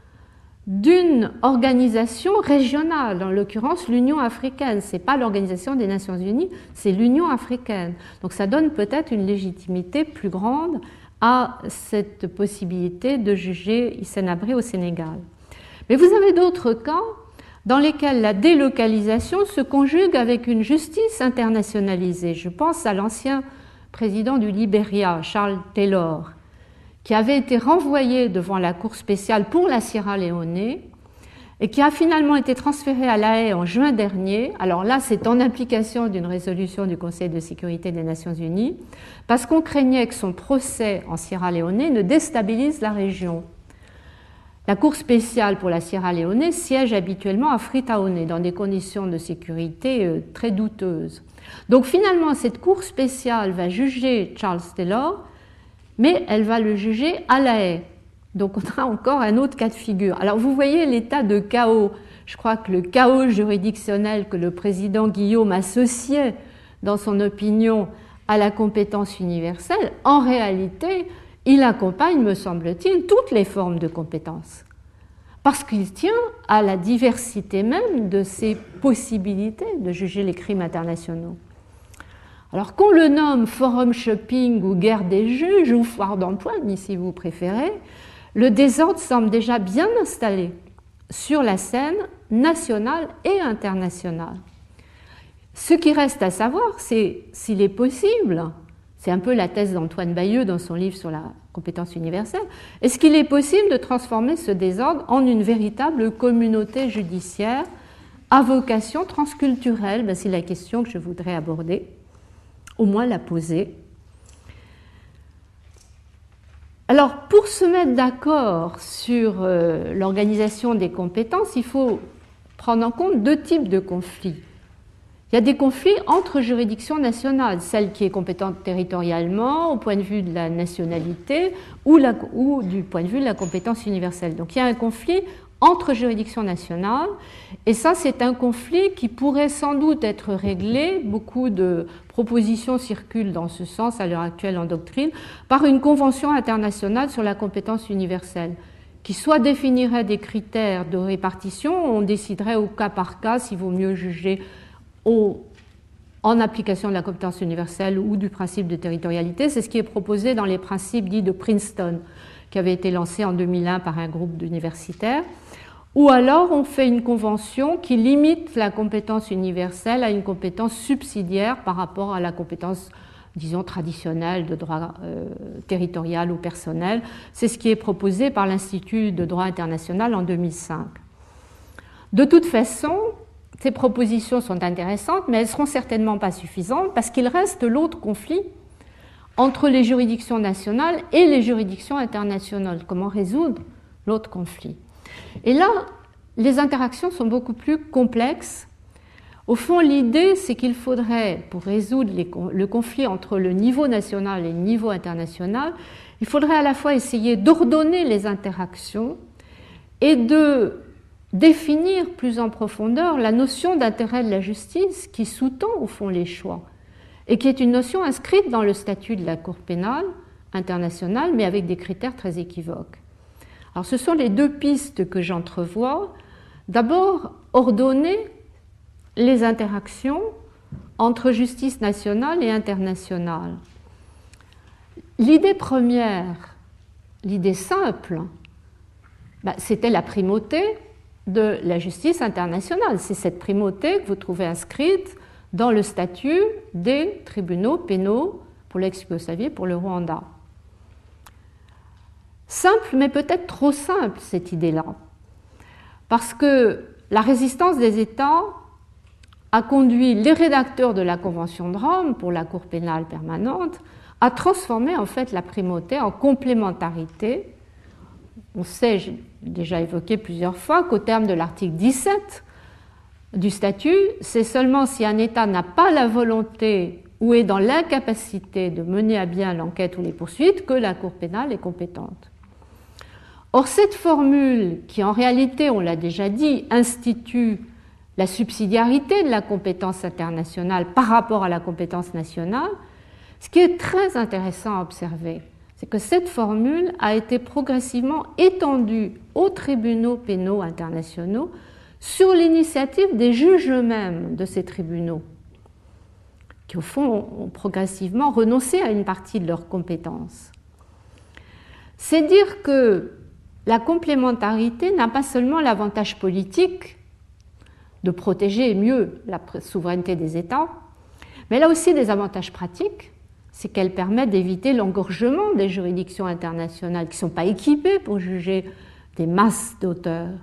d'une organisation régionale, en l'occurrence l'Union africaine. Ce n'est pas l'Organisation des Nations Unies, c'est l'Union africaine. Donc ça donne peut-être une légitimité plus grande à cette possibilité de juger Hissène Habré au Sénégal. Mais vous avez d'autres cas dans lesquels la délocalisation se conjugue avec une justice internationalisée. Je pense à l'ancien président du Libéria, Charles Taylor, qui avait été renvoyé devant la Cour spéciale pour la Sierra Leone et qui a finalement été transféré à La Haye en juin dernier. Alors là, c'est en application d'une résolution du Conseil de sécurité des Nations Unies, parce qu'on craignait que son procès en Sierra Leone ne déstabilise la région. La Cour spéciale pour la Sierra Leone siège habituellement à Freetown, dans des conditions de sécurité très douteuses. Donc finalement, cette Cour spéciale va juger Charles Taylor, mais elle va le juger à La Haye. Donc on a encore un autre cas de figure. Alors vous voyez l'état de chaos. Je crois que le chaos juridictionnel que le président Guillaume associait dans son opinion à la compétence universelle, en réalité, il accompagne, me semble-t-il, toutes les formes de compétence. parce qu'il tient à la diversité même de ces possibilités de juger les crimes internationaux. Alors qu'on le nomme forum shopping ou guerre des juges ou foire d'empoigne, si vous préférez, le désordre semble déjà bien installé sur la scène nationale et internationale. Ce qui reste à savoir, c'est s'il est possible, c'est un peu la thèse d'Antoine Bayeux dans son livre sur la compétence universelle, est-ce qu'il est possible de transformer ce désordre en une véritable communauté judiciaire à vocation transculturelle? C'est la question que je voudrais aborder, au moins la poser. Alors, pour se mettre d'accord sur l'organisation des compétences, il faut prendre en compte deux types de conflits. Il y a des conflits entre juridictions nationales, celle qui est compétente territorialement au point de vue de la nationalité ou du point de vue de la compétence universelle. Donc il y a un conflit entre juridictions nationales et ça c'est un conflit qui pourrait sans doute être réglé, beaucoup de propositions circulent dans ce sens à l'heure actuelle en doctrine, par une convention internationale sur la compétence universelle qui soit définirait des critères de répartition, on déciderait au cas par cas s'il vaut mieux juger en application de la compétence universelle ou du principe de territorialité. C'est ce qui est proposé dans les principes dits de Princeton, qui avaient été lancés en 2001 par un groupe d'universitaires. Ou alors on fait une convention qui limite la compétence universelle à une compétence subsidiaire par rapport à la compétence, disons, traditionnelle de droit territorial ou personnel. C'est ce qui est proposé par l'Institut de droit international en 2005. De toute façon, ces propositions sont intéressantes, mais elles ne seront certainement pas suffisantes parce qu'il reste l'autre conflit entre les juridictions nationales et les juridictions internationales. Comment résoudre l'autre conflit? Et là, les interactions sont beaucoup plus complexes. Au fond, l'idée, c'est qu'il faudrait, pour résoudre le conflit entre le niveau national et le niveau international, il faudrait à la fois essayer d'ordonner les interactions et de définir plus en profondeur la notion d'intérêt de la justice qui sous-tend au fond les choix et qui est une notion inscrite dans le statut de la Cour pénale internationale mais avec des critères très équivoques. Alors ce sont les deux pistes que j'entrevois. D'abord, ordonner les interactions entre justice nationale et internationale. L'idée première, l'idée simple, c'était la primauté de la justice internationale. C'est cette primauté que vous trouvez inscrite dans le statut des tribunaux pénaux pour l'ex-Yougoslavie, pour le Rwanda. Simple, mais peut-être trop simple, cette idée-là. Parce que la résistance des États a conduit les rédacteurs de la Convention de Rome pour la Cour pénale permanente à transformer en fait la primauté en complémentarité. On sait, j'ai déjà évoqué plusieurs fois, qu'au terme de l'article 17 du statut, c'est seulement si un État n'a pas la volonté ou est dans l'incapacité de mener à bien l'enquête ou les poursuites que la Cour pénale est compétente. Or, cette formule, qui en réalité, on l'a déjà dit, institue la subsidiarité de la compétence internationale par rapport à la compétence nationale, ce qui est très intéressant à observer, c'est que cette formule a été progressivement étendue aux tribunaux pénaux internationaux sur l'initiative des juges eux-mêmes de ces tribunaux, qui au fond ont progressivement renoncé à une partie de leurs compétences. C'est dire que la complémentarité n'a pas seulement l'avantage politique de protéger mieux la souveraineté des États, mais elle a aussi des avantages pratiques. C'est qu'elle permet d'éviter l'engorgement des juridictions internationales qui ne sont pas équipées pour juger des masses d'auteurs.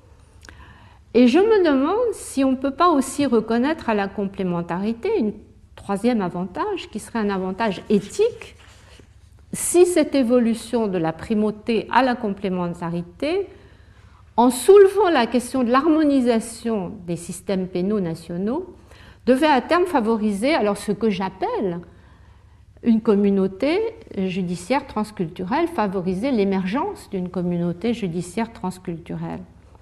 Et je me demande si on ne peut pas aussi reconnaître à la complémentarité un troisième avantage qui serait un avantage éthique si cette évolution de la primauté à la complémentarité, en soulevant la question de l'harmonisation des systèmes pénaux nationaux, devait à terme favoriser alors ce que j'appelle une communauté judiciaire transculturelle, favoriser l'émergence d'une communauté judiciaire transculturelle.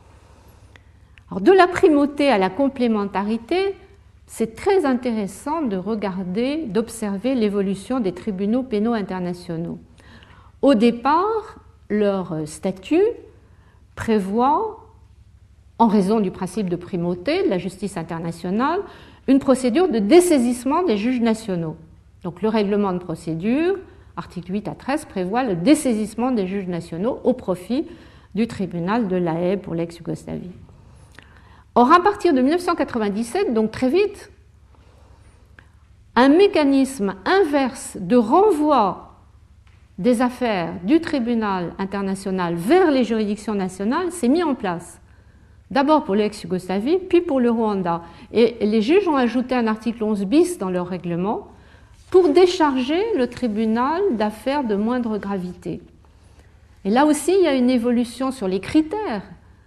Alors, de la primauté à la complémentarité, c'est très intéressant de regarder, d'observer l'évolution des tribunaux pénaux internationaux. Au départ, leur statut prévoit, en raison du principe de primauté de la justice internationale, une procédure de dessaisissement des juges nationaux. Donc le règlement de procédure, article 8 à 13, prévoit le dessaisissement des juges nationaux au profit du tribunal de La Haye pour l'ex-Yougoslavie. Or, à partir de 1997, donc très vite, un mécanisme inverse de renvoi des affaires du tribunal international vers les juridictions nationales s'est mis en place. D'abord pour l'ex-Yougoslavie, puis pour le Rwanda. Et les juges ont ajouté un article 11 bis dans leur règlement pour décharger le tribunal d'affaires de moindre gravité. Et là aussi, il y a une évolution sur les critères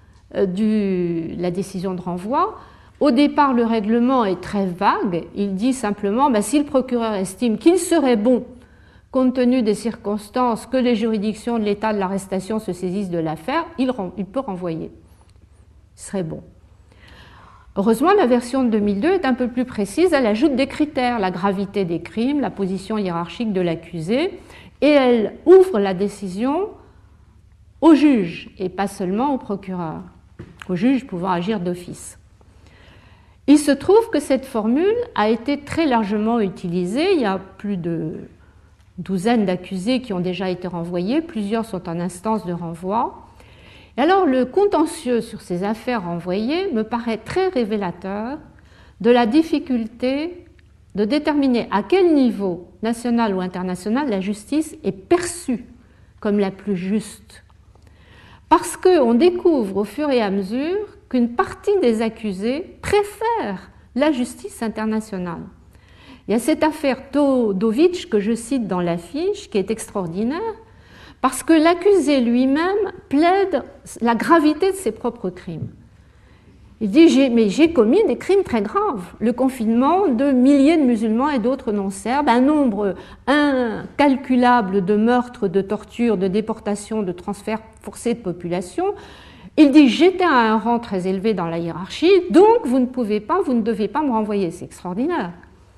de la décision de renvoi. Au départ, le règlement est très vague. Il dit simplement, si le procureur estime qu'il serait bon, compte tenu des circonstances, que les juridictions de l'état de l'arrestation se saisissent de l'affaire, il peut renvoyer. Ce serait bon. Heureusement, la version de 2002 est un peu plus précise. Elle ajoute des critères, la gravité des crimes, la position hiérarchique de l'accusé, et elle ouvre la décision au juge et pas seulement au procureur, au juge pouvant agir d'office. Il se trouve que cette formule a été très largement utilisée. Il y a plus de douzaine d'accusés qui ont déjà été renvoyés, plusieurs sont en instance de renvoi. Et alors le contentieux sur ces affaires renvoyées me paraît très révélateur de la difficulté de déterminer à quel niveau, national ou international, la justice est perçue comme la plus juste. Parce qu'on découvre au fur et à mesure qu'une partie des accusés préfère la justice internationale. Il y a cette affaire Todorovic que je cite dans l'affiche, qui est extraordinaire, parce que l'accusé lui-même plaide la gravité de ses propres crimes. Il dit mais j'ai commis des crimes très graves, le confinement de milliers de musulmans et d'autres non-serbes, un nombre incalculable de meurtres, de tortures, de déportations, de transferts forcés de population. Il dit j'étais à un rang très élevé dans la hiérarchie, donc vous ne devez pas me renvoyer. C'est extraordinaire.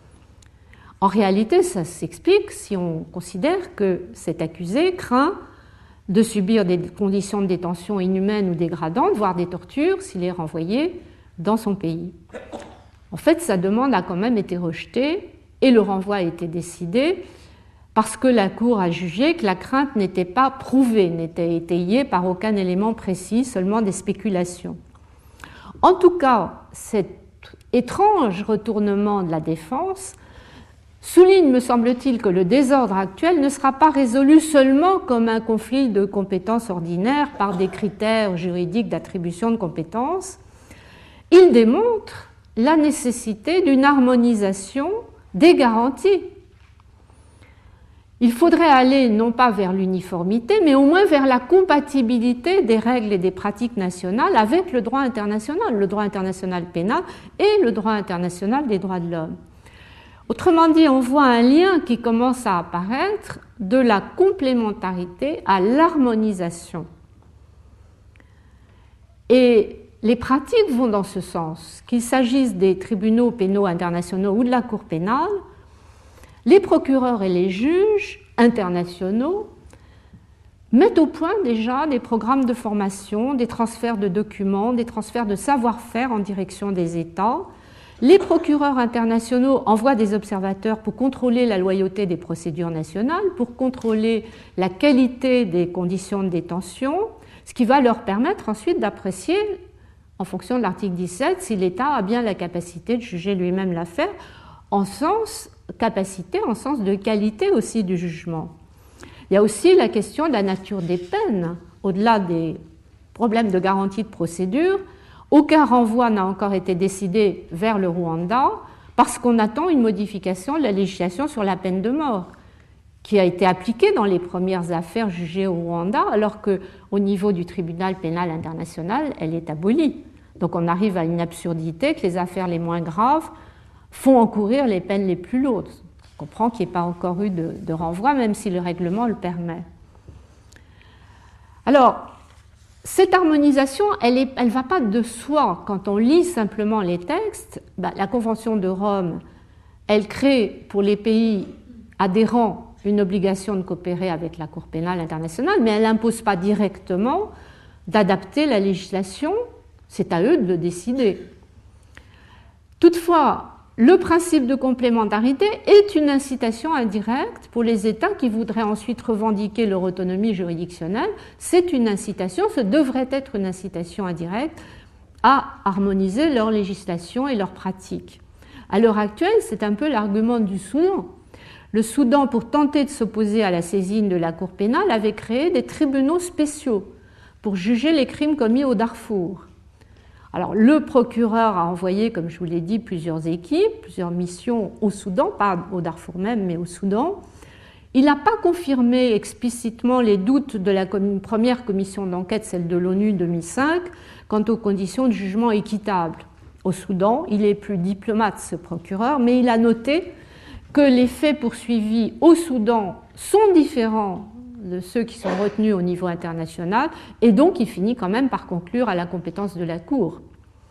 En réalité, ça s'explique si on considère que cet accusé craint de subir des conditions de détention inhumaines ou dégradantes, voire des tortures, s'il est renvoyé dans son pays. En fait, sa demande a quand même été rejetée et le renvoi a été décidé parce que la Cour a jugé que la crainte n'était pas prouvée, n'était étayée par aucun élément précis, seulement des spéculations. En tout cas, cet étrange retournement de la défense souligne, me semble-t-il, que le désordre actuel ne sera pas résolu seulement comme un conflit de compétences ordinaires par des critères juridiques d'attribution de compétences. Il démontre la nécessité d'une harmonisation des garanties. Il faudrait aller non pas vers l'uniformité, mais au moins vers la compatibilité des règles et des pratiques nationales avec le droit international pénal et le droit international des droits de l'homme. Autrement dit, on voit un lien qui commence à apparaître de la complémentarité à l'harmonisation. Et les pratiques vont dans ce sens, qu'il s'agisse des tribunaux pénaux internationaux ou de la Cour pénale. Les procureurs et les juges internationaux mettent au point déjà des programmes de formation, des transferts de documents, des transferts de savoir-faire en direction des États. Les procureurs internationaux envoient des observateurs pour contrôler la loyauté des procédures nationales, pour contrôler la qualité des conditions de détention, ce qui va leur permettre ensuite d'apprécier, en fonction de l'article 17, si l'État a bien la capacité de juger lui-même l'affaire, en sens de qualité aussi du jugement. Il y a aussi la question de la nature des peines, au-delà des problèmes de garantie de procédure. Aucun renvoi n'a encore été décidé vers le Rwanda parce qu'on attend une modification de la législation sur la peine de mort qui a été appliquée dans les premières affaires jugées au Rwanda alors qu'au niveau du tribunal pénal international, elle est abolie. Donc on arrive à une absurdité que les affaires les moins graves font encourir les peines les plus lourdes. On comprend qu'il n'y ait pas encore eu de renvoi même si le règlement le permet. Alors, cette harmonisation, elle ne va pas de soi. Quand on lit simplement les textes, la Convention de Rome, elle crée pour les pays adhérents une obligation de coopérer avec la Cour pénale internationale, mais elle n'impose pas directement d'adapter la législation, c'est à eux de le décider. Toutefois, le principe de complémentarité est une incitation indirecte pour les États qui voudraient ensuite revendiquer leur autonomie juridictionnelle. C'est une incitation, ce devrait être une incitation indirecte à harmoniser leur législation et leurs pratiques. À l'heure actuelle, c'est un peu l'argument du Soudan. Le Soudan, pour tenter de s'opposer à la saisine de la Cour pénale, avait créé des tribunaux spéciaux pour juger les crimes commis au Darfour. Alors, le procureur a envoyé, comme je vous l'ai dit, plusieurs équipes, plusieurs missions au Soudan, pas au Darfour même, mais au Soudan. Il n'a pas confirmé explicitement les doutes de la première commission d'enquête, celle de l'ONU 2005, quant aux conditions de jugement équitable. Au Soudan, il est plus diplomate, ce procureur, mais il a noté que les faits poursuivis au Soudan sont différents de ceux qui sont retenus au niveau international, et donc il finit quand même par conclure à la compétence de la Cour.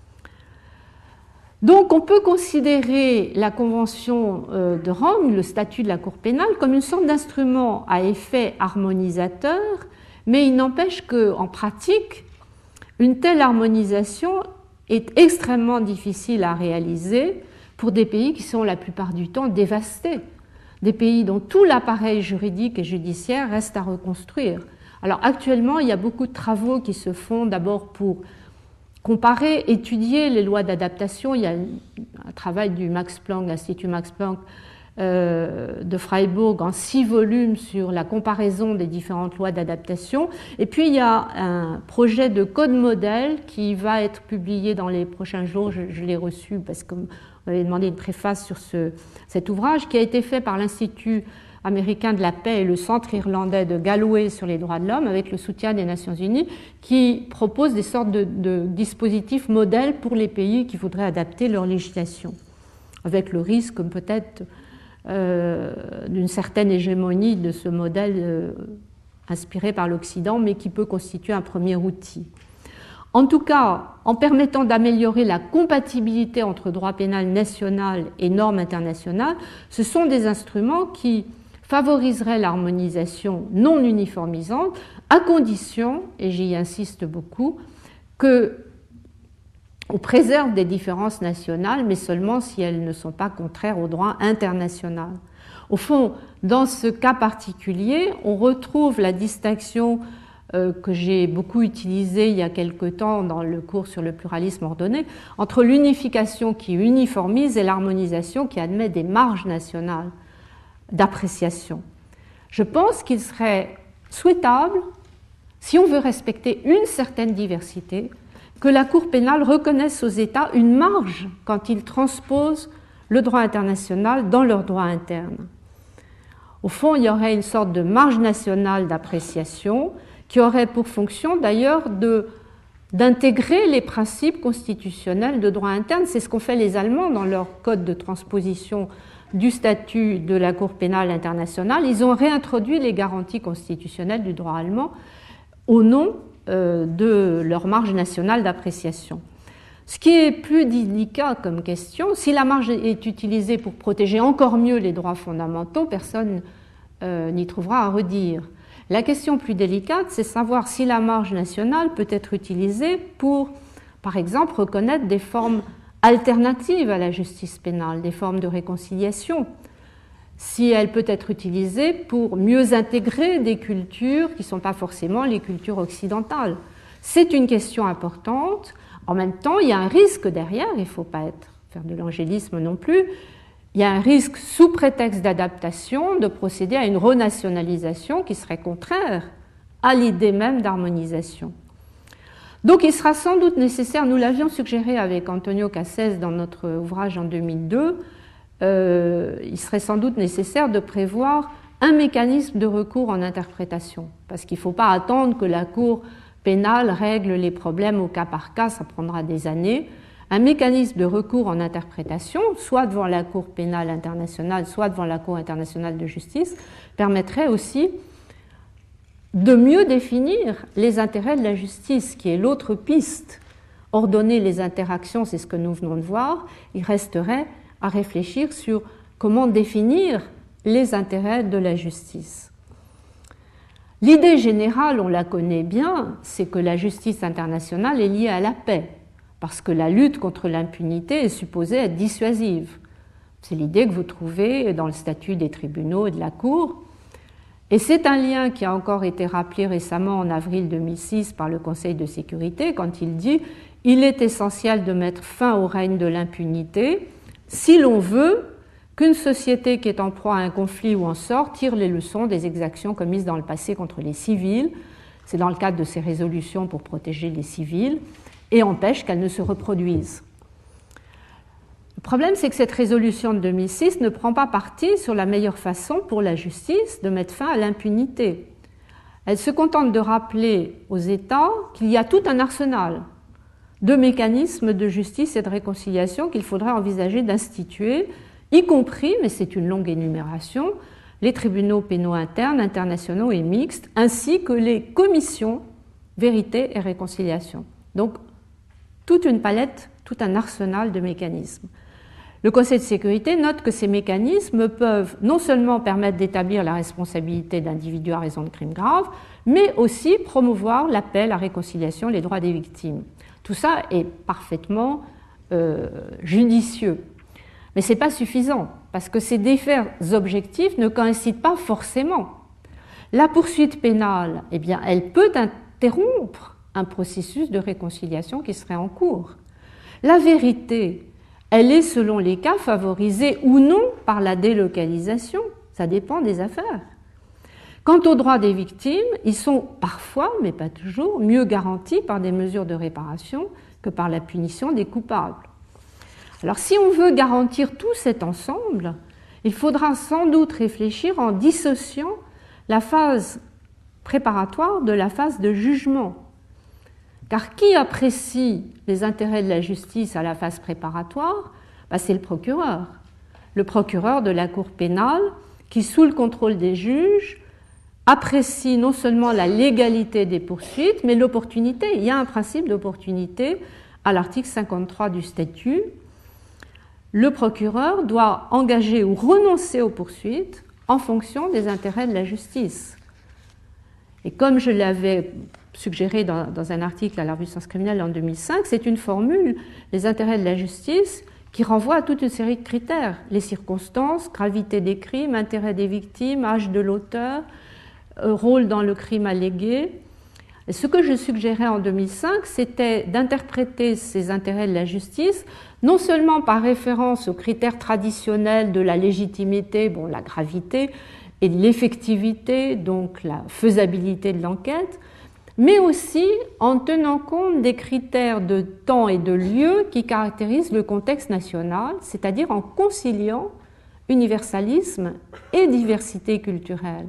Donc on peut considérer la Convention de Rome, le statut de la Cour pénale, comme une sorte d'instrument à effet harmonisateur, mais il n'empêche qu'en pratique, une telle harmonisation est extrêmement difficile à réaliser pour des pays qui sont la plupart du temps dévastés, des pays dont tout l'appareil juridique et judiciaire reste à reconstruire. Alors actuellement, il y a beaucoup de travaux qui se font d'abord pour comparer, étudier les lois d'adaptation. Il y a un travail du Max Planck, l'Institut Max Planck de Freiburg en 6 volumes sur la comparaison des différentes lois d'adaptation. Et puis il y a un projet de code modèle qui va être publié dans les prochains jours. Je l'ai reçu parce qu'on avait demandé une préface sur cet ouvrage qui a été fait par l'Institut américain de la paix et le Centre irlandais de Galway sur les droits de l'homme avec le soutien des Nations Unies qui propose des sortes de dispositifs modèles pour les pays qui voudraient adapter leur législation avec le risque peut-être d'une certaine hégémonie de ce modèle inspiré par l'Occident mais qui peut constituer un premier outil. En tout cas, en permettant d'améliorer la compatibilité entre droit pénal national et normes internationales, ce sont des instruments qui favoriseraient l'harmonisation non uniformisante, à condition, et j'y insiste beaucoup, qu'on préserve des différences nationales, mais seulement si elles ne sont pas contraires au droit international. Au fond, dans ce cas particulier, on retrouve la distinction que j'ai beaucoup utilisé il y a quelque temps dans le cours sur le pluralisme ordonné, entre l'unification qui uniformise et l'harmonisation qui admet des marges nationales d'appréciation. Je pense qu'il serait souhaitable, si on veut respecter une certaine diversité, que la Cour pénale reconnaisse aux États une marge quand ils transposent le droit international dans leur droit interne. Au fond, il y aurait une sorte de marge nationale d'appréciation qui aurait pour fonction d'ailleurs d'intégrer les principes constitutionnels de droit interne. C'est ce qu'ont fait les Allemands dans leur code de transposition du statut de la Cour pénale internationale. Ils ont réintroduit les garanties constitutionnelles du droit allemand au nom de leur marge nationale d'appréciation. Ce qui est plus délicat comme question, si la marge est utilisée pour protéger encore mieux les droits fondamentaux, personne n'y trouvera à redire. La question plus délicate, c'est savoir si la marge nationale peut être utilisée pour, par exemple, reconnaître des formes alternatives à la justice pénale, des formes de réconciliation, si elle peut être utilisée pour mieux intégrer des cultures qui ne sont pas forcément les cultures occidentales. C'est une question importante. En même temps, il y a un risque derrière, il ne faut pas faire de l'angélisme non plus. Il y a un risque, sous prétexte d'adaptation, de procéder à une renationalisation qui serait contraire à l'idée même d'harmonisation. Donc il sera sans doute nécessaire, nous l'avions suggéré avec Antonio Cassese dans notre ouvrage en 2002, il serait sans doute nécessaire de prévoir un mécanisme de recours en interprétation, parce qu'il ne faut pas attendre que la Cour pénale règle les problèmes au cas par cas, ça prendra des années. Un mécanisme de recours en interprétation, soit devant la Cour pénale internationale, soit devant la Cour internationale de justice, permettrait aussi de mieux définir les intérêts de la justice, qui est l'autre piste. Ordonner les interactions, c'est ce que nous venons de voir. Il resterait à réfléchir sur comment définir les intérêts de la justice. L'idée générale, on la connaît bien, c'est que la justice internationale est liée à la paix, parce que la lutte contre l'impunité est supposée être dissuasive. C'est l'idée que vous trouvez dans le statut des tribunaux et de la Cour. Et c'est un lien qui a encore été rappelé récemment en avril 2006 par le Conseil de sécurité quand il dit « Il est essentiel de mettre fin au règne de l'impunité si l'on veut qu'une société qui est en proie à un conflit ou en sort tire les leçons des exactions commises dans le passé contre les civils. C'est dans le cadre de ces résolutions pour protéger les civils et empêche qu'elles ne se reproduisent. » Le problème, c'est que cette résolution de 2006 ne prend pas parti sur la meilleure façon pour la justice de mettre fin à l'impunité. Elle se contente de rappeler aux États qu'il y a tout un arsenal de mécanismes de justice et de réconciliation qu'il faudrait envisager d'instituer, y compris, mais c'est une longue énumération, les tribunaux pénaux internes, internationaux et mixtes, ainsi que les commissions vérité et réconciliation. Donc, toute une palette, tout un arsenal de mécanismes. Le Conseil de sécurité note que ces mécanismes peuvent non seulement permettre d'établir la responsabilité d'individus à raison de crimes graves, mais aussi promouvoir la paix, la réconciliation, les droits des victimes. Tout ça est parfaitement judicieux. Mais ce n'est pas suffisant, parce que ces différents objectifs ne coïncident pas forcément. La poursuite pénale, eh bien, elle peut interrompre un processus de réconciliation qui serait en cours. La vérité, elle est, selon les cas, favorisée ou non par la délocalisation. Ça dépend des affaires. Quant aux droits des victimes, ils sont parfois, mais pas toujours, mieux garantis par des mesures de réparation que par la punition des coupables. Alors, si on veut garantir tout cet ensemble, il faudra sans doute réfléchir en dissociant la phase préparatoire de la phase de jugement. Car qui apprécie les intérêts de la justice à la phase préparatoire ? C'est le procureur de la Cour pénale qui, sous le contrôle des juges, apprécie non seulement la légalité des poursuites, mais l'opportunité. Il y a un principe d'opportunité à l'article 53 du statut. Le procureur doit engager ou renoncer aux poursuites en fonction des intérêts de la justice. Et comme je l'avais suggéré dans un article à la revue Sciences criminelles en 2005, c'est une formule, les intérêts de la justice, qui renvoie à toute une série de critères. Les circonstances, gravité des crimes, intérêt des victimes, âge de l'auteur, rôle dans le crime allégué. Et ce que je suggérais en 2005, c'était d'interpréter ces intérêts de la justice non seulement par référence aux critères traditionnels de la légitimité, la gravité, et de l'effectivité, donc la faisabilité de l'enquête, mais aussi en tenant compte des critères de temps et de lieu qui caractérisent le contexte national, c'est-à-dire en conciliant universalisme et diversité culturelle.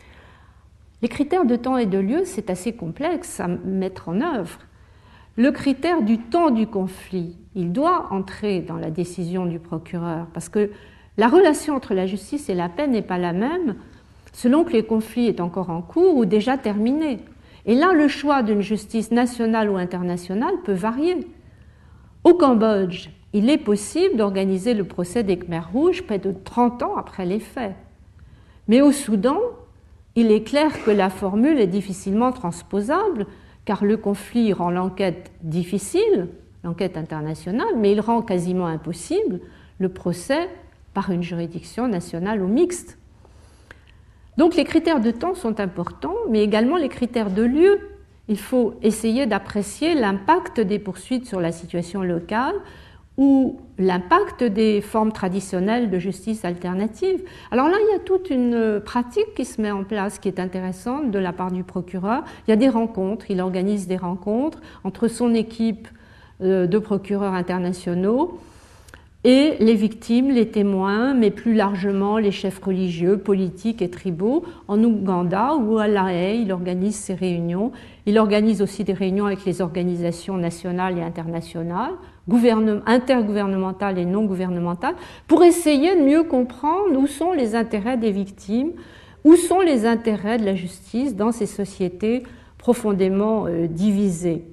Les critères de temps et de lieu, c'est assez complexe à mettre en œuvre. Le critère du temps du conflit, il doit entrer dans la décision du procureur, parce que la relation entre la justice et la paix n'est pas la même selon que le conflit est encore en cours ou déjà terminé. Et là, le choix d'une justice nationale ou internationale peut varier. Au Cambodge, il est possible d'organiser le procès des Khmers rouges près de 30 ans après les faits. Mais au Soudan, il est clair que la formule est difficilement transposable, car le conflit rend l'enquête difficile, l'enquête internationale, mais il rend quasiment impossible le procès par une juridiction nationale ou mixte. Donc les critères de temps sont importants, mais également les critères de lieu. Il faut essayer d'apprécier l'impact des poursuites sur la situation locale ou l'impact des formes traditionnelles de justice alternative. Alors là, il y a toute une pratique qui se met en place, qui est intéressante de la part du procureur. Il y a des rencontres, il organise des rencontres entre son équipe de procureurs internationaux et les victimes, les témoins, mais plus largement les chefs religieux, politiques et tribaux. En Ouganda ou à La Haye, il organise ces réunions. Il organise aussi des réunions avec les organisations nationales et internationales, intergouvernementales et non gouvernementales, pour essayer de mieux comprendre où sont les intérêts des victimes, où sont les intérêts de la justice dans ces sociétés profondément divisées.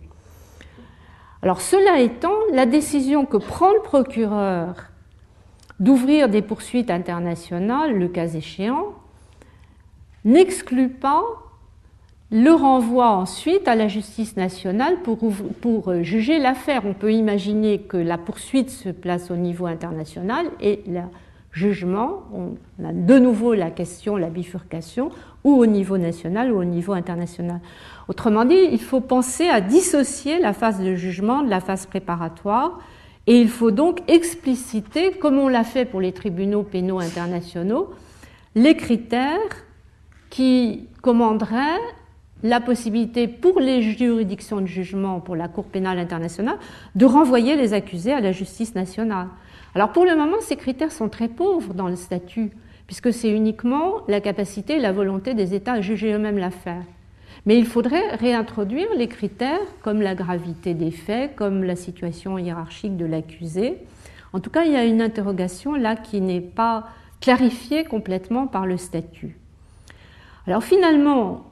Alors, cela étant, la décision que prend le procureur d'ouvrir des poursuites internationales, le cas échéant, n'exclut pas le renvoie ensuite à la justice nationale pour juger l'affaire. On peut imaginer que la poursuite se place au niveau international et le jugement, on a de nouveau la question, la bifurcation, ou au niveau national ou au niveau international. Autrement dit, il faut penser à dissocier la phase de jugement de la phase préparatoire et il faut donc expliciter, comme on l'a fait pour les tribunaux pénaux internationaux, les critères qui commanderaient la possibilité pour les juridictions de jugement, pour la Cour pénale internationale, de renvoyer les accusés à la justice nationale. Alors pour le moment, ces critères sont très pauvres dans le statut, puisque c'est uniquement la capacité et la volonté des États à juger eux-mêmes l'affaire. Mais il faudrait réintroduire les critères comme la gravité des faits, comme la situation hiérarchique de l'accusé. En tout cas, il y a une interrogation là qui n'est pas clarifiée complètement par le statut. Alors finalement,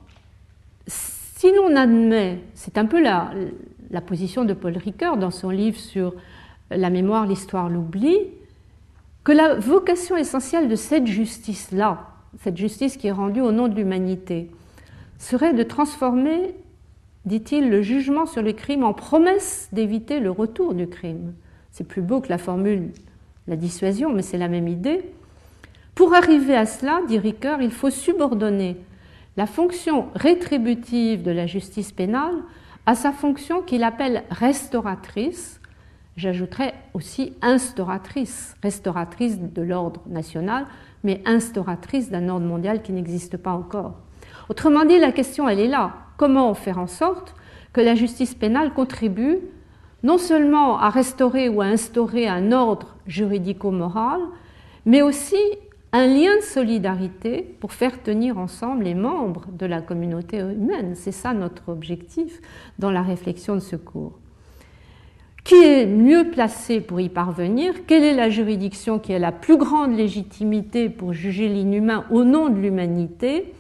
si l'on admet, c'est un peu la position de Paul Ricoeur dans son livre sur la mémoire, l'histoire, l'oubli, que la vocation essentielle de cette justice-là, cette justice qui est rendue au nom de l'humanité, serait de transformer, dit-il, le jugement sur le crime en promesse d'éviter le retour du crime. C'est plus beau que la formule, la dissuasion, mais c'est la même idée. Pour arriver à cela, dit Ricoeur, il faut subordonner la fonction rétributive de la justice pénale à sa fonction qu'il appelle restauratrice, j'ajouterais aussi instauratrice, restauratrice de l'ordre national, mais instauratrice d'un ordre mondial qui n'existe pas encore. Autrement dit, la question, elle est là. Comment faire en sorte que la justice pénale contribue non seulement à restaurer ou à instaurer un ordre juridico-moral, mais aussi un lien de solidarité pour faire tenir ensemble les membres de la communauté humaine. C'est ça notre objectif dans la réflexion de ce cours. Qui est mieux placé pour y parvenir? Quelle est la juridiction qui a la plus grande légitimité pour juger l'inhumain au nom de l'humanité?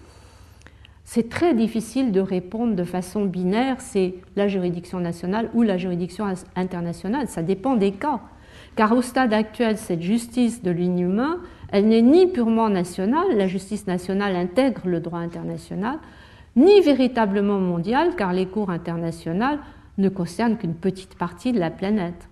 C'est très difficile de répondre de façon binaire, c'est la juridiction nationale ou la juridiction internationale. Ça dépend des cas. Car au stade actuel, cette justice de l'inhumain, elle n'est ni purement nationale, la justice nationale intègre le droit international, ni véritablement mondiale, car les cours internationales ne concernent qu'une petite partie de la planète.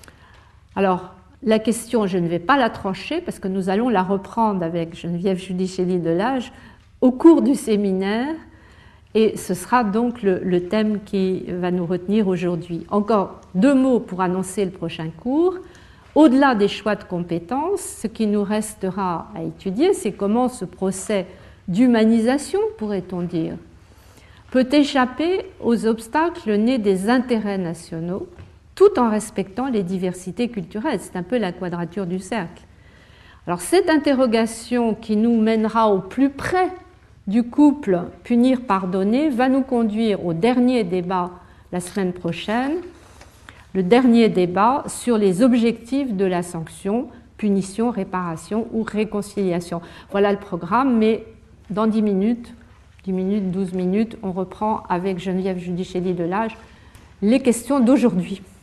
Alors, la question, je ne vais pas la trancher, parce que nous allons la reprendre avec Geneviève Giudicelli-Delage au cours du séminaire, et ce sera donc le thème qui va nous retenir aujourd'hui. Encore 2 mots pour annoncer le prochain cours. Au-delà des choix de compétences, ce qui nous restera à étudier, c'est comment ce procès d'humanisation, pourrait-on dire, peut échapper aux obstacles nés des intérêts nationaux, tout en respectant les diversités culturelles. C'est un peu la quadrature du cercle. Alors cette interrogation qui nous mènera au plus près du couple punir-pardonner va nous conduire au dernier débat la semaine prochaine, le dernier débat sur les objectifs de la sanction, punition, réparation ou réconciliation. Voilà le programme, mais dans 10 minutes, 12 minutes, on reprend avec Geneviève Giudicelli-Delage les questions d'aujourd'hui.